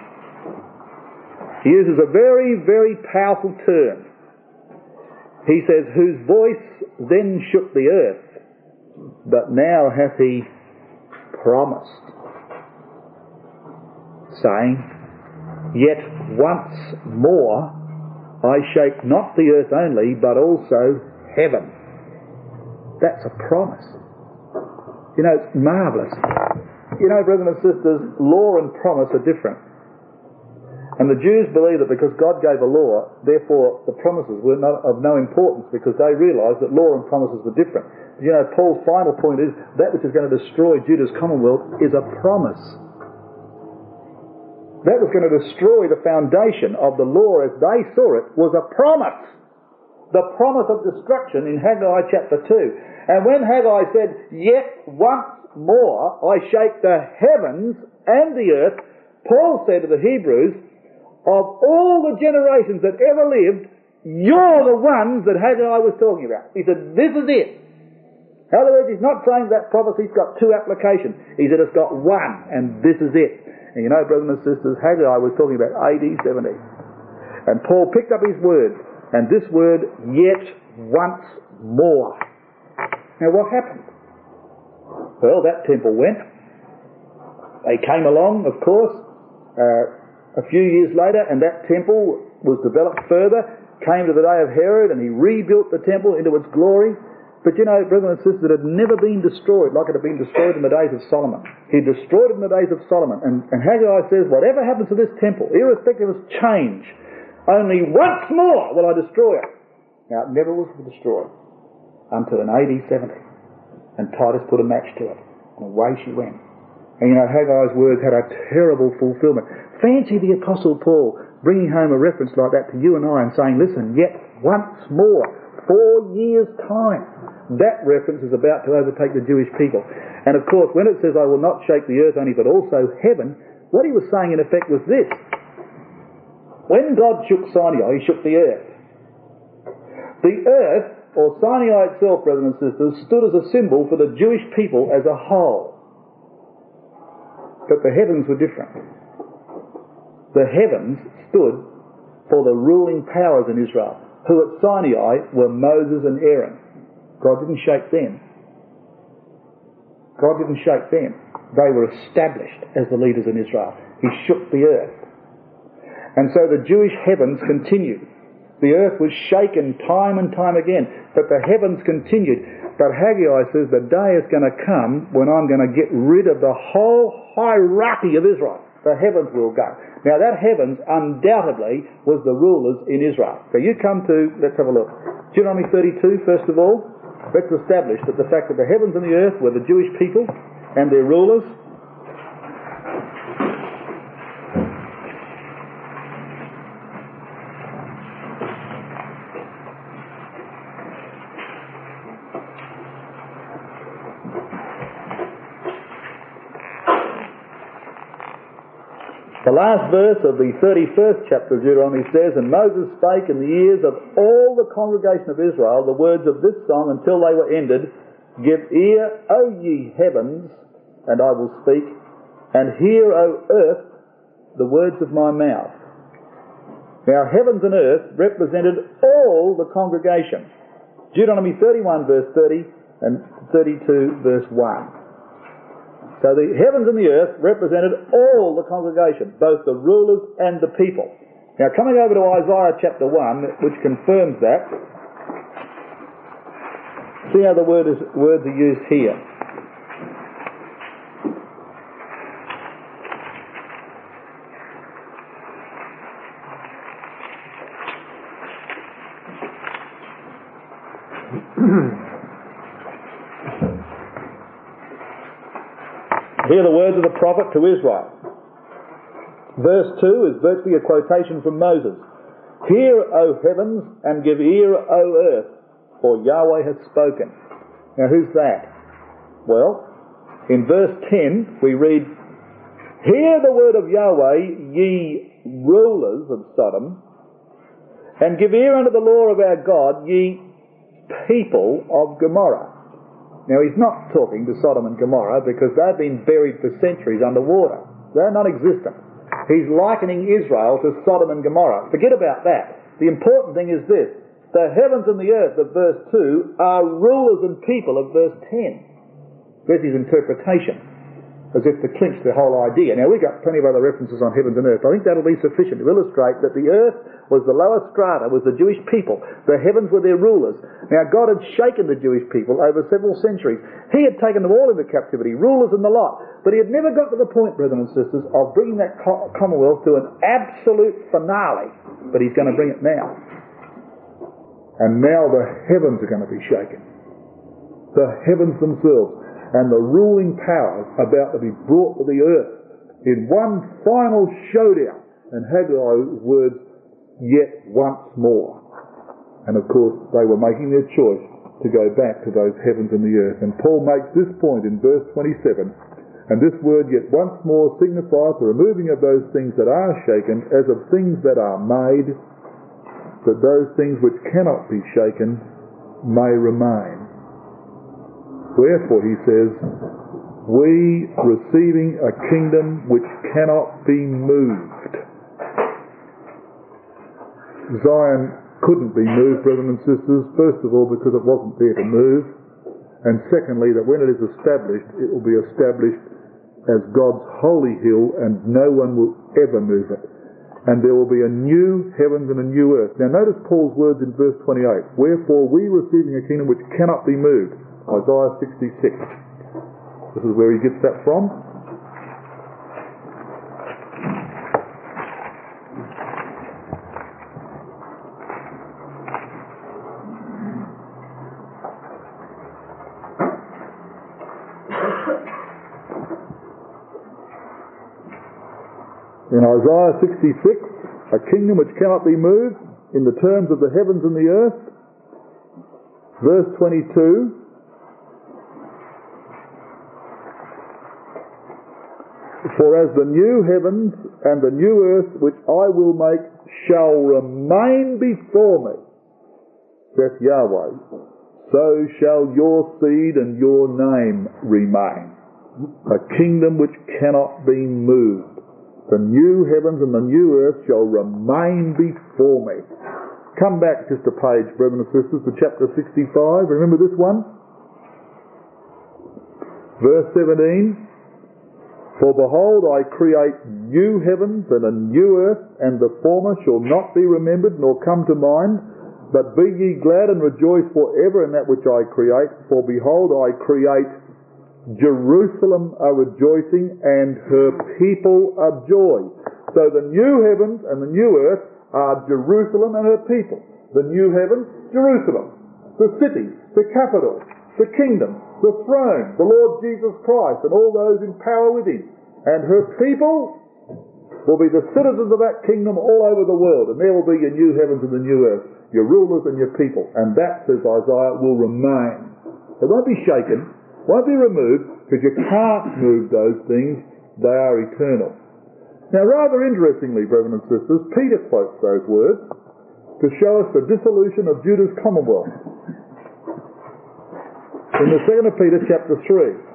He uses a very, very powerful term. He says, whose voice then shook the earth, but now hath he promised, saying, yet once more I shake not the earth only, but also heaven. That's a promise. You know, it's marvellous. You know, brothers and sisters, law and promise are different. And the Jews believe that because God gave a law, therefore the promises were of no importance, because they realised that law and promises were different. But you know, Paul's final point is, that which is going to destroy Judah's commonwealth is a promise. That was going to destroy the foundation of the law as they saw it was a promise. The promise of destruction in Haggai chapter 2. And when Haggai said, yet once more I shake the heavens and the earth, Paul said to the Hebrews, of all the generations that ever lived, you're the ones that Haggai was talking about. He said, this is it. In other words, he's not saying that prophecy's got two applications. He said it's got one, and this is it. And you know, brothers and sisters, Haggai was talking about AD 70. And Paul picked up his word, and this word, yet once more. Now what happened? Well, that temple went. They came along, of course, a few years later, and that temple was developed further, came to the day of Herod, and he rebuilt the temple into its glory. But you know, brothers and sisters, it had never been destroyed like it had been destroyed in the days of Solomon. He destroyed it in the days of Solomon. And Haggai says, whatever happens to this temple, irrespective of its change, only once more will I destroy it. Now, it never was destroyed until in AD 70. And Titus put a match to it. And away she went. And you know, Haggai's words had a terrible fulfillment. Fancy the Apostle Paul bringing home a reference like that to you and I and saying, listen, yet once more, 4 years' time. That reference is about to overtake the Jewish people. And of course, when it says, I will not shake the earth only, but also heaven, what he was saying in effect was this. When God shook Sinai, he shook the earth. The earth, or Sinai itself, brothers and sisters, stood as a symbol for the Jewish people as a whole. But the heavens were different. The heavens stood for the ruling powers in Israel, who at Sinai were Moses and Aaron. God didn't shake them. God didn't shake them. They were established as the leaders in Israel. He shook the earth. And so the Jewish heavens continued. The earth was shaken time and time again, but the heavens continued. But Haggai says the day is going to come when I'm going to get rid of the whole hierarchy of Israel. The heavens will go. Now that heavens undoubtedly was the rulers in Israel. So you come to, let's have a look. Deuteronomy 32, first of all. Let's establish that the fact that the heavens and the earth were the Jewish people and their rulers. The last verse of the 31st chapter of Deuteronomy says, and Moses spake in the ears of all the congregation of Israel the words of this song until they were ended, give ear, O ye heavens, and I will speak, and hear, O earth, the words of my mouth. Now heavens and earth represented all the congregation. Deuteronomy 31 verse 30 and 32 verse 1. So the heavens and the earth represented all the congregation, both the rulers and the people. Now coming over to Isaiah chapter 1, which confirms that, See how the words are used here. Here are the words of the prophet to Israel. Verse 2 is virtually a quotation from Moses. Hear, O heavens, and give ear, O earth, for Yahweh hath spoken. Now who's that? Well, in verse 10 we read, Hear the word of Yahweh, ye rulers of Sodom, and give ear unto the law of our God, ye people of Gomorrah. Now he's not talking to Sodom and Gomorrah because they've been buried for centuries underwater. They're non-existent. He's likening Israel to Sodom and Gomorrah. Forget about that. The important thing is this. The heavens and the earth of verse 2 are rulers and people of verse 10. There's his interpretation, as if to clinch the whole idea. Now we've got plenty of other references on heavens and earth. I think that'll be sufficient to illustrate that the earth was the lower strata, was the Jewish people. The heavens were their rulers. Now God had shaken the Jewish people over several centuries. He had taken them all into captivity, rulers and the lot. But he had never got to the point, brethren and sisters, of bringing that commonwealth to an absolute finale. But he's going to bring it now. And now the heavens are going to be shaken. The heavens themselves and the ruling powers about to be brought to the earth in one final showdown. And Haggai's words, yet once more. And of course they were making their choice to go back to those heavens and the earth. And Paul makes this point in verse 27. And this word yet once more signifies the removing of those things that are shaken as of things that are made, that those things which cannot be shaken may remain. Wherefore, he says, we receiving a kingdom which cannot be moved. Zion couldn't be moved, brethren and sisters, first of all because it wasn't there to move, and secondly that when it is established, it will be established as God's holy hill and no one will ever move it. And there will be a new heavens and a new earth. Now notice Paul's words in verse 28. Wherefore we receiving a kingdom which cannot be moved. Isaiah 66. This is where he gets that from. In Isaiah 66, a kingdom which cannot be moved, in the terms of the heavens and the earth. Verse 22, For as the new heavens and the new earth which I will make shall remain before me, saith Yahweh, so shall your seed and your name remain. A kingdom which cannot be moved. The new heavens and the new earth shall remain before me. Come back just a page, brethren and sisters, to chapter 65. Remember this one? Verse 17. For behold, I create new heavens and a new earth, and the former shall not be remembered nor come to mind. But be ye glad and rejoice forever in that which I create. For behold, I create Jerusalem a rejoicing, and her people a joy. So the new heavens and the new earth are Jerusalem and her people. The new heavens, Jerusalem, the city, the capital, the kingdom, the throne, the Lord Jesus Christ and all those in power with him. And her people will be the citizens of that kingdom all over the world. And there will be your new heavens and the new earth, your rulers and your people. And that, says Isaiah, will remain. It won't be shaken, won't be removed, because you can't move those things. They are eternal. Now, rather interestingly, brethren and sisters, Peter quotes those words to show us the dissolution of Judah's commonwealth. In the 2nd of Peter chapter 3.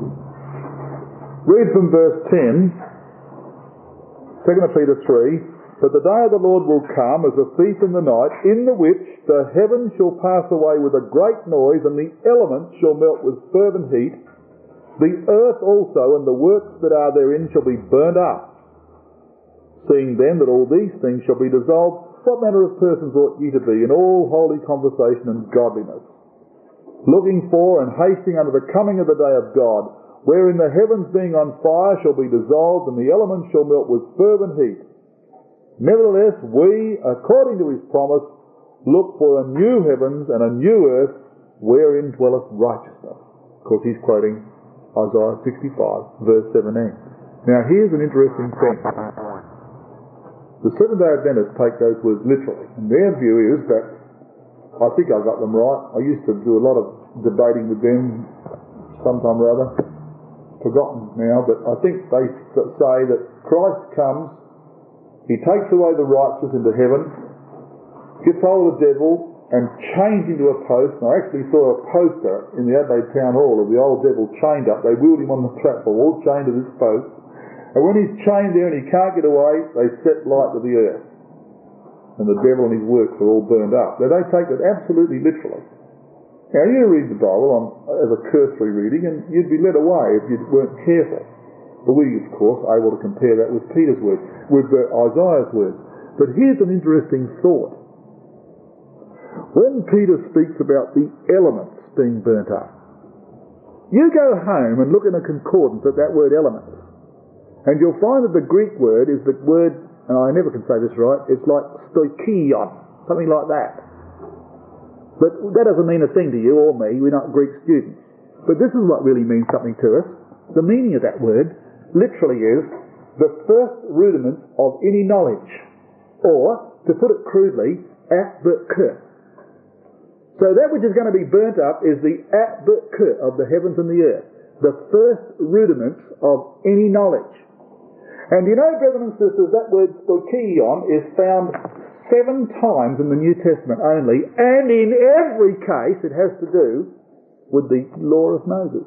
Read from verse 10, 2 Peter 3. But the day of the Lord will come as a thief in the night, in the which the heavens shall pass away with a great noise, and the elements shall melt with fervent heat. The earth also and the works that are therein shall be burnt up. Seeing then that all these things shall be dissolved, what manner of persons ought ye to be in all holy conversation and godliness, looking for and hasting unto the coming of the day of God, wherein the heavens being on fire shall be dissolved, and the elements shall melt with fervent heat. Nevertheless, we, according to his promise, look for a new heavens and a new earth, wherein dwelleth righteousness. Of course, he's quoting Isaiah 65, verse 17. Now, here's an interesting thing. The Seventh-day Adventists take those words literally, and their view is that, I think I got them right, I used to do a lot of debating with them sometime or other, forgotten now, but I think they say that Christ comes, he takes away the righteous into heaven, gets hold of the devil, and chained into a post. And I actually saw a poster in the Adelaide Town Hall of the old devil chained up. They wheeled him on the platform, all chained to this post. And when he's chained there and he can't get away, they set light to the earth. And the devil and his works are all burned up. Now they take it absolutely literally. Now you read the Bible as a cursory reading and you'd be led away if you weren't careful. But we, of course, are able to compare that with Peter's words, with Isaiah's words. But here's an interesting thought. When Peter speaks about the elements being burnt up, you go home and look in a concordance at that word elements, and you'll find that the Greek word is the word, and I never can say this right, it's like stoichion, something like that. But that doesn't mean a thing to you or me, we're not Greek students. But this is what really means something to us. The meaning of that word literally is the first rudiments of any knowledge, or, to put it crudely, at-but-kut. So that which is going to be burnt up is the at-but-kut of the heavens and the earth, the first rudiments of any knowledge. And you know, brethren and sisters, that word stoichion is found 7 times in the New Testament only, and in every case it has to do with the law of Moses.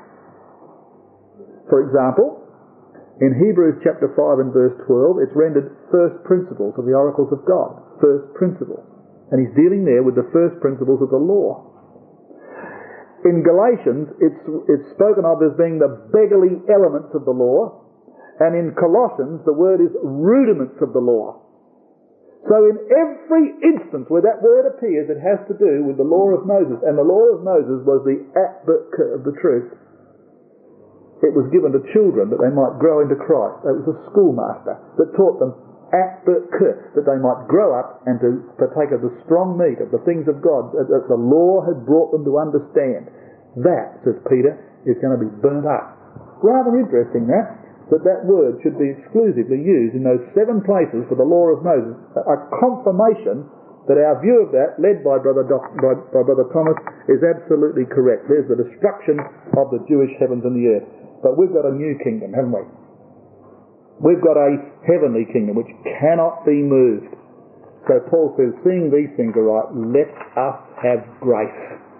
For example, in Hebrews chapter 5 and verse 12, it's rendered first principles of the oracles of God. First principles. And he's dealing there with the first principles of the law. In Galatians, it's spoken of as being the beggarly elements of the law. And in Colossians, the word is rudiments of the law. So in every instance where that word appears, it has to do with the law of Moses. And the law of Moses was the at-but-kut of the truth. It was given to children that they might grow into Christ. It was a schoolmaster that taught them at-but-kut, that they might grow up and to partake of the strong meat of the things of God that the law had brought them to understand. That, says Peter, is going to be burnt up. Rather interesting that word should be exclusively used in those 7 places for the law of Moses. A confirmation that our view of that, led by Brother Thomas, is absolutely correct. There's the destruction of the Jewish heavens and the earth. But we've got a new kingdom, haven't we? We've got a heavenly kingdom which cannot be moved. So Paul says, seeing these things are right, let us have grace.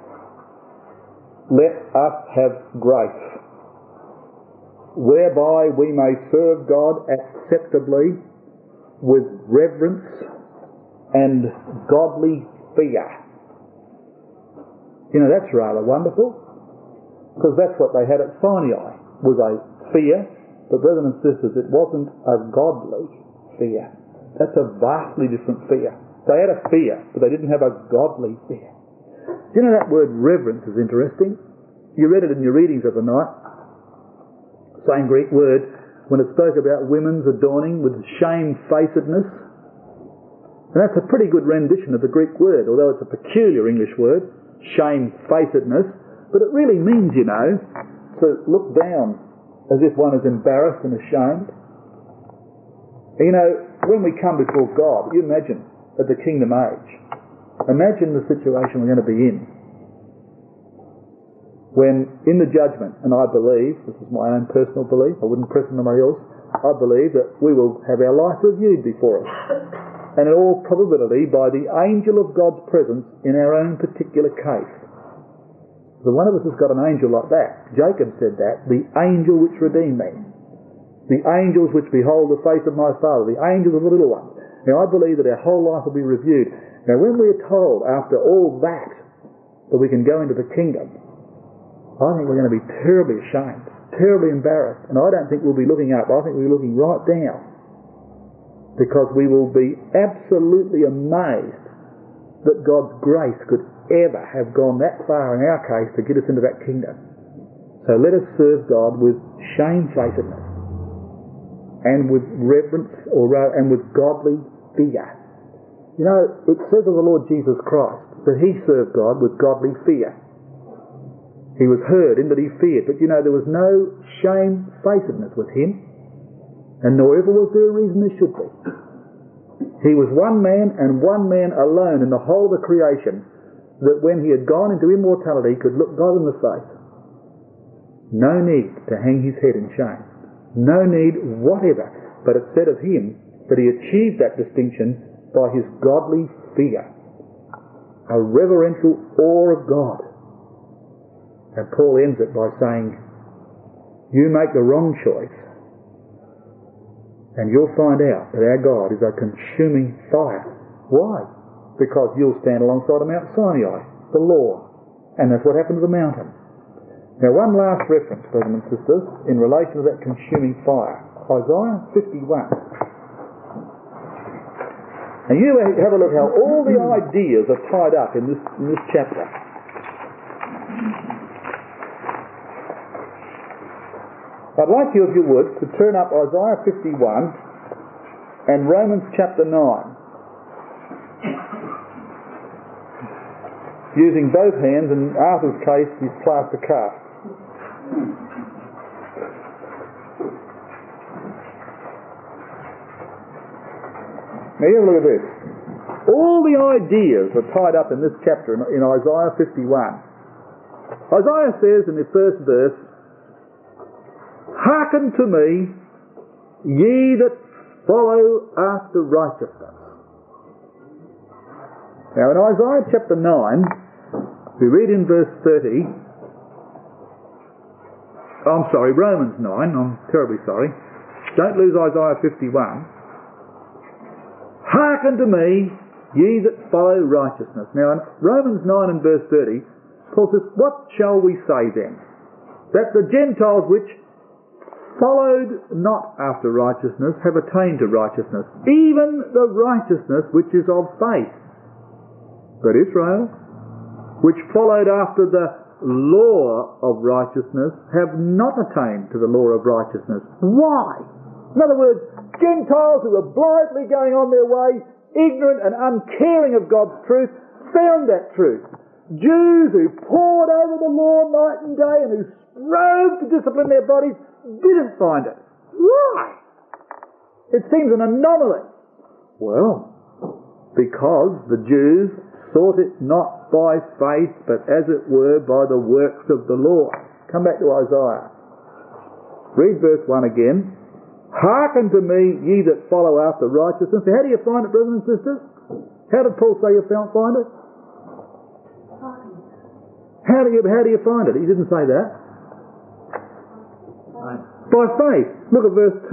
Let us have grace, whereby we may serve God acceptably with reverence and godly fear. You know, that's rather wonderful, because that's what they had at Sinai, was a fear. But brethren and sisters, it wasn't a godly fear. That's a vastly different fear. They had a fear, but they didn't have a godly fear. Do you know that word reverence is interesting? You read it in your readings of the night. Same Greek word, when it spoke about women's adorning with shamefacedness. And that's a pretty good rendition of the Greek word, although it's a peculiar English word, shamefacedness. But it really means, you know, to look down as if one is embarrassed and ashamed. You know, when we come before God, you imagine at the kingdom age, imagine the situation we're going to be in. When in the judgment, and I believe, this is my own personal belief, I wouldn't press on anybody else, I believe that we will have our life reviewed before us. And in all probability by the angel of God's presence in our own particular case. So one of us has got an angel like that. Jacob said that, the angel which redeemed me. The angels which behold the face of my Father, the angels of the little ones. Now I believe that our whole life will be reviewed. Now when we're told after all that we can go into the kingdom, I think we're going to be terribly ashamed, terribly embarrassed, and I don't think we'll be looking up. I think we'll be looking right down, because we will be absolutely amazed that God's grace could ever have gone that far in our case to get us into that kingdom. So let us serve God with shamefacedness and with reverence, and with godly fear. You know, it says of the Lord Jesus Christ that he served God with godly fear. He was heard in that he feared, but you know, there was no shamefacedness with him, and nor ever was there a reason there should be. He was one man and one man alone in the whole of the creation that when he had gone into immortality could look God in the face. No need to hang his head in shame. No need whatever. But it said of him that he achieved that distinction by his godly fear, a reverential awe of God. And Paul ends it by saying, you make the wrong choice and you'll find out that our God is a consuming fire. Why? Because you'll stand alongside of Mount Sinai, the law, and that's what happened to the mountain. Now one last reference, brothers and sisters, in relation to that consuming fire. Isaiah 51. And you have a look how all the ideas are tied up in this chapter. I'd like you, if you would, to turn up Isaiah 51 and Romans chapter 9. Using both hands, in Arthur's case, his plaster cast. Now you have a look at this. All the ideas are tied up in this chapter in Isaiah 51. Isaiah says in the first verse, hearken to me, ye that follow after righteousness. Now in Isaiah chapter 9, we read in verse 30, Romans 9, I'm terribly sorry. Don't lose Isaiah 51. Hearken to me, ye that follow righteousness. Now in Romans 9 and verse 30, Paul says, what shall we say then? That the Gentiles which followed not after righteousness have attained to righteousness, even the righteousness which is of faith. But Israel, which followed after the law of righteousness, have not attained to the law of righteousness. Why? In other words, Gentiles who were blithely going on their way, ignorant and uncaring of God's truth, found that truth. Jews who pored over the law night and day and who strove to discipline their bodies didn't find it. Why? It seems an anomaly. Well, because the Jews sought it not by faith, but as it were by the works of the law. Come back to Isaiah. Read verse 1 again. Hearken to me, ye that follow after righteousness. How do you find it, brothers and sisters? How did Paul say you find it? How do you find it? He didn't say that. By faith. Look at verse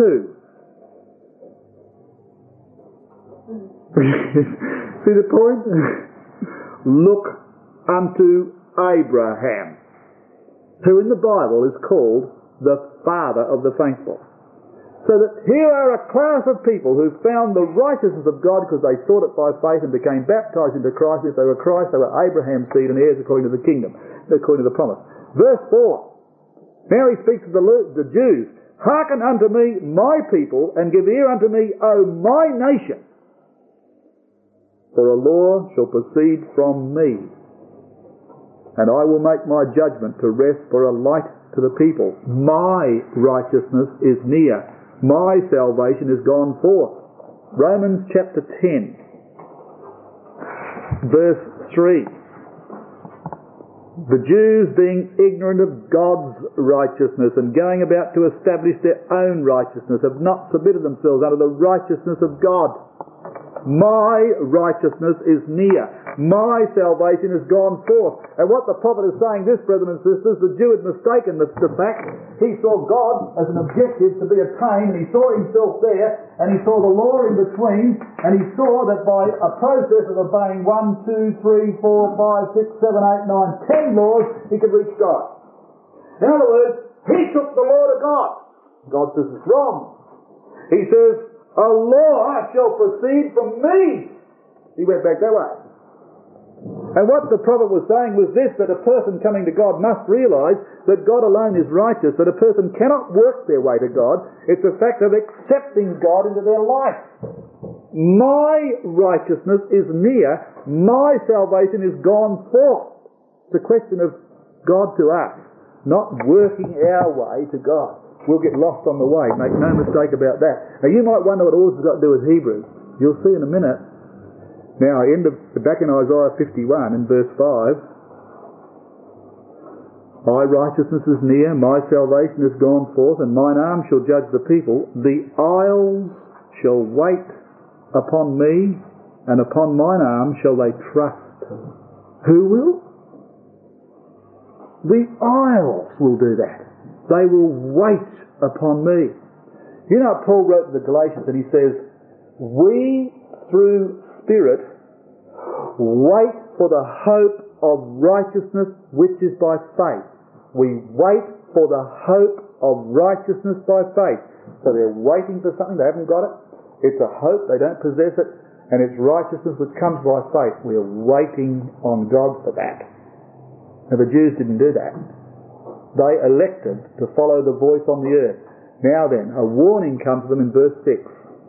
2. See the point? Look unto Abraham, who in the Bible is called the father of the faithful. So that here are a class of people who found the righteousness of God because they sought it by faith and became baptized into Christ. If they were Christ, they were Abraham's seed and heirs according to the kingdom, according to the promise. Verse 4. Now he speaks to the Jews. Hearken unto me, my people, and give ear unto me, O my nation. For a law shall proceed from me, and I will make my judgment to rest for a light to the people. My righteousness is near. My salvation is gone forth. Romans chapter 10, verse 3. The Jews, being ignorant of God's righteousness and going about to establish their own righteousness, have not submitted themselves under the righteousness of God. My righteousness is near. My salvation has gone forth. And what the prophet is saying, this, brethren and sisters, the Jew had mistaken the fact. He saw God as an objective to be attained, and he saw himself there, and he saw the law in between, and he saw that by a process of obeying 1, 2, 3, 4, 5, 6, 7, 8, 9, 10 laws, he could reach God. In other words, he took the law to God. God says it's wrong. He says, a law shall proceed from me. He went back that way. And what the prophet was saying was this, that a person coming to God must realise that God alone is righteous, that a person cannot work their way to God. It's a fact of accepting God into their life. My righteousness is near. My salvation is gone forth. It's a question of God to us, not working our way to God. We'll get lost on the way, make no mistake about that. Now you might wonder what all this has got to do with Hebrews. You'll see in a minute. Now, back in Isaiah 51 in verse 5, my righteousness is near, my salvation is gone forth, and mine arm shall judge the people. The isles shall wait upon me, and upon mine arm shall they trust. Who will? The isles will do that. They will wait upon me. You know, Paul wrote to the Galatians and he says, we through Spirit wait for the hope of righteousness which is by faith. We wait for the hope of righteousness by faith. So they're waiting for something, they haven't got it. It's a hope, they don't possess it, and it's righteousness which comes by faith. We're waiting on God for that. Now the Jews didn't do that. They elected to follow the voice on the earth. Now then, a warning comes to them in verse 6.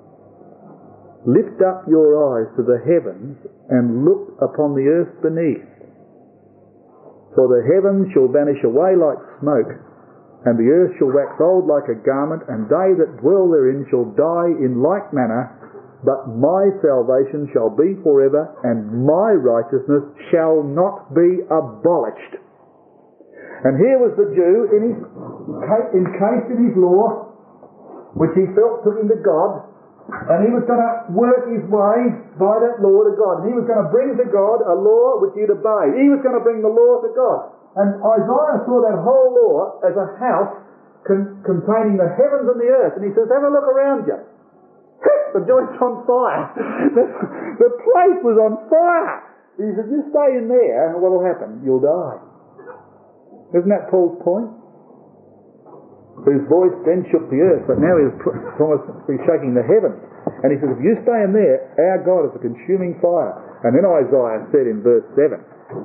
Lift up your eyes to the heavens and look upon the earth beneath. For the heavens shall vanish away like smoke, and the earth shall wax old like a garment, and they that dwell therein shall die in like manner. But my salvation shall be forever, and my righteousness shall not be abolished. And here was the Jew encased in his law, which he felt took him to God, and he was going to work his way by that law to God. And he was going to bring to God a law which he'd obey. He was going to bring the law to God. And Isaiah saw that whole law as a house containing the heavens and the earth. And he says, have a look around you. The joint's on fire. The place was on fire. He says, you stay in there, and what will happen? You'll die. Isn't that Paul's point? Whose voice then shook the earth, but now he's promised to be shaking the heavens. And he says, if you stay in there, our God is a consuming fire. And then Isaiah said in verse 7,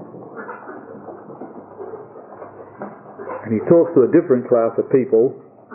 and he talks to a different class of people,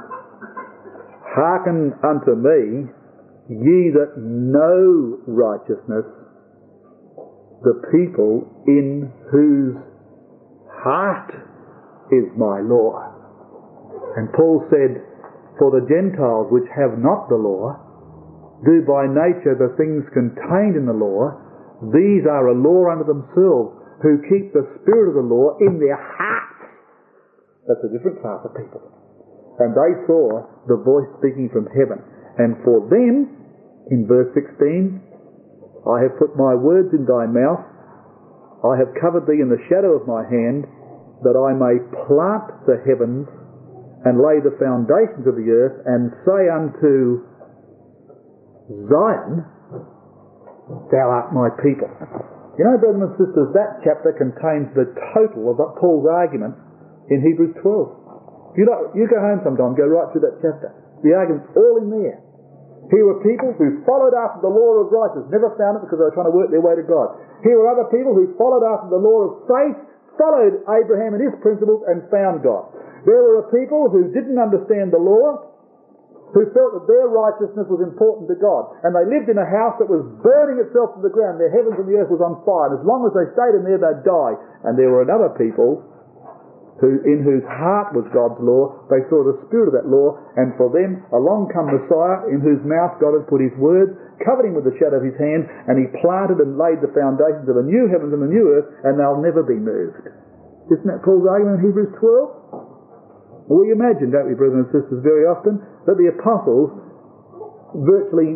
hearken unto me, ye that know righteousness, the people in whose heart is my law. And Paul said, for the Gentiles which have not the law, do by nature the things contained in the law, these are a law unto themselves, who keep the spirit of the law in their hearts. That's a different class of people. And they saw the voice speaking from heaven. And for them, in verse 16, I have put my words in thy mouth, I have covered thee in the shadow of my hand, that I may plant the heavens and lay the foundations of the earth, and say unto Zion, thou art my people. You know, brothers and sisters, that chapter contains the total of Paul's argument in Hebrews 12. You go home sometime, go right through that chapter. The argument's all in there. Here were people who followed after the law of righteousness, never found it because they were trying to work their way to God. Here were other people who followed after the law of faith, followed Abraham and his principles, and found God. There were a people who didn't understand the law, who felt that their righteousness was important to God. And they lived in a house that was burning itself to the ground. Their heavens and the earth was on fire. And as long as they stayed in there, they'd die. And there were another people in whose heart was God's law. They saw the spirit of that law. And for them, along come Messiah, in whose mouth God had put his words, covered him with the shadow of his hand, and he planted and laid the foundations of a new heavens and a new earth, and they'll never be moved. Isn't that Paul's argument in Hebrews 12? We imagine, don't we, brothers and sisters, very often, that the apostles virtually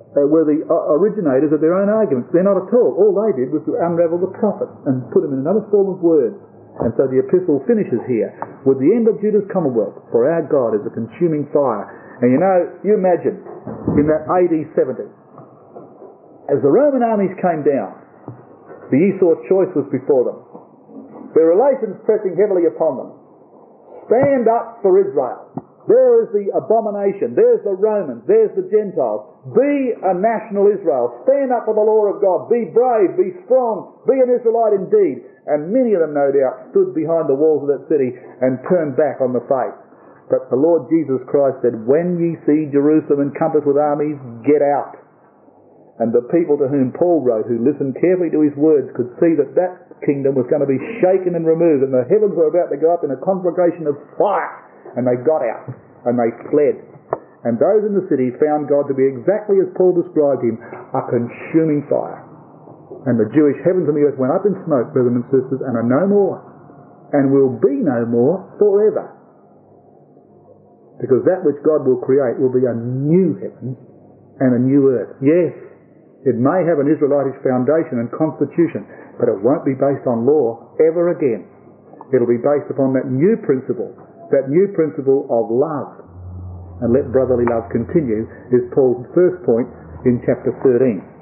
were the originators of their own arguments. They're not at all. All they did was to unravel the prophets and put them in another form of words. And so the epistle finishes here with the end of Judah's commonwealth. For our God is a consuming fire. And you imagine in that AD 70, as the Roman armies came down, the Esau choice was before them. Their relations pressing heavily upon them. Stand up for Israel. There is the abomination. There's the Romans. There's the Gentiles. Be a national Israel. Stand up for the law of God. Be brave. Be strong. Be an Israelite indeed. And many of them, no doubt, stood behind the walls of that city and turned back on the faith. But the Lord Jesus Christ said, when ye see Jerusalem encompassed with armies, get out. And the people to whom Paul wrote, who listened carefully to his words, could see that that kingdom was going to be shaken and removed, and the heavens were about to go up in a conflagration of fire. And they got out, and they fled. And those in the city found God to be exactly as Paul described him, a consuming fire. And the Jewish heavens and the earth went up in smoke, brothers and sisters, and are no more, and will be no more forever. Because that which God will create will be a new heaven and a new earth. Yes, it may have an Israelitish foundation and constitution, but it won't be based on law ever again. It'll be based upon that new principle of love. And let brotherly love continue is Paul's first point in chapter 13.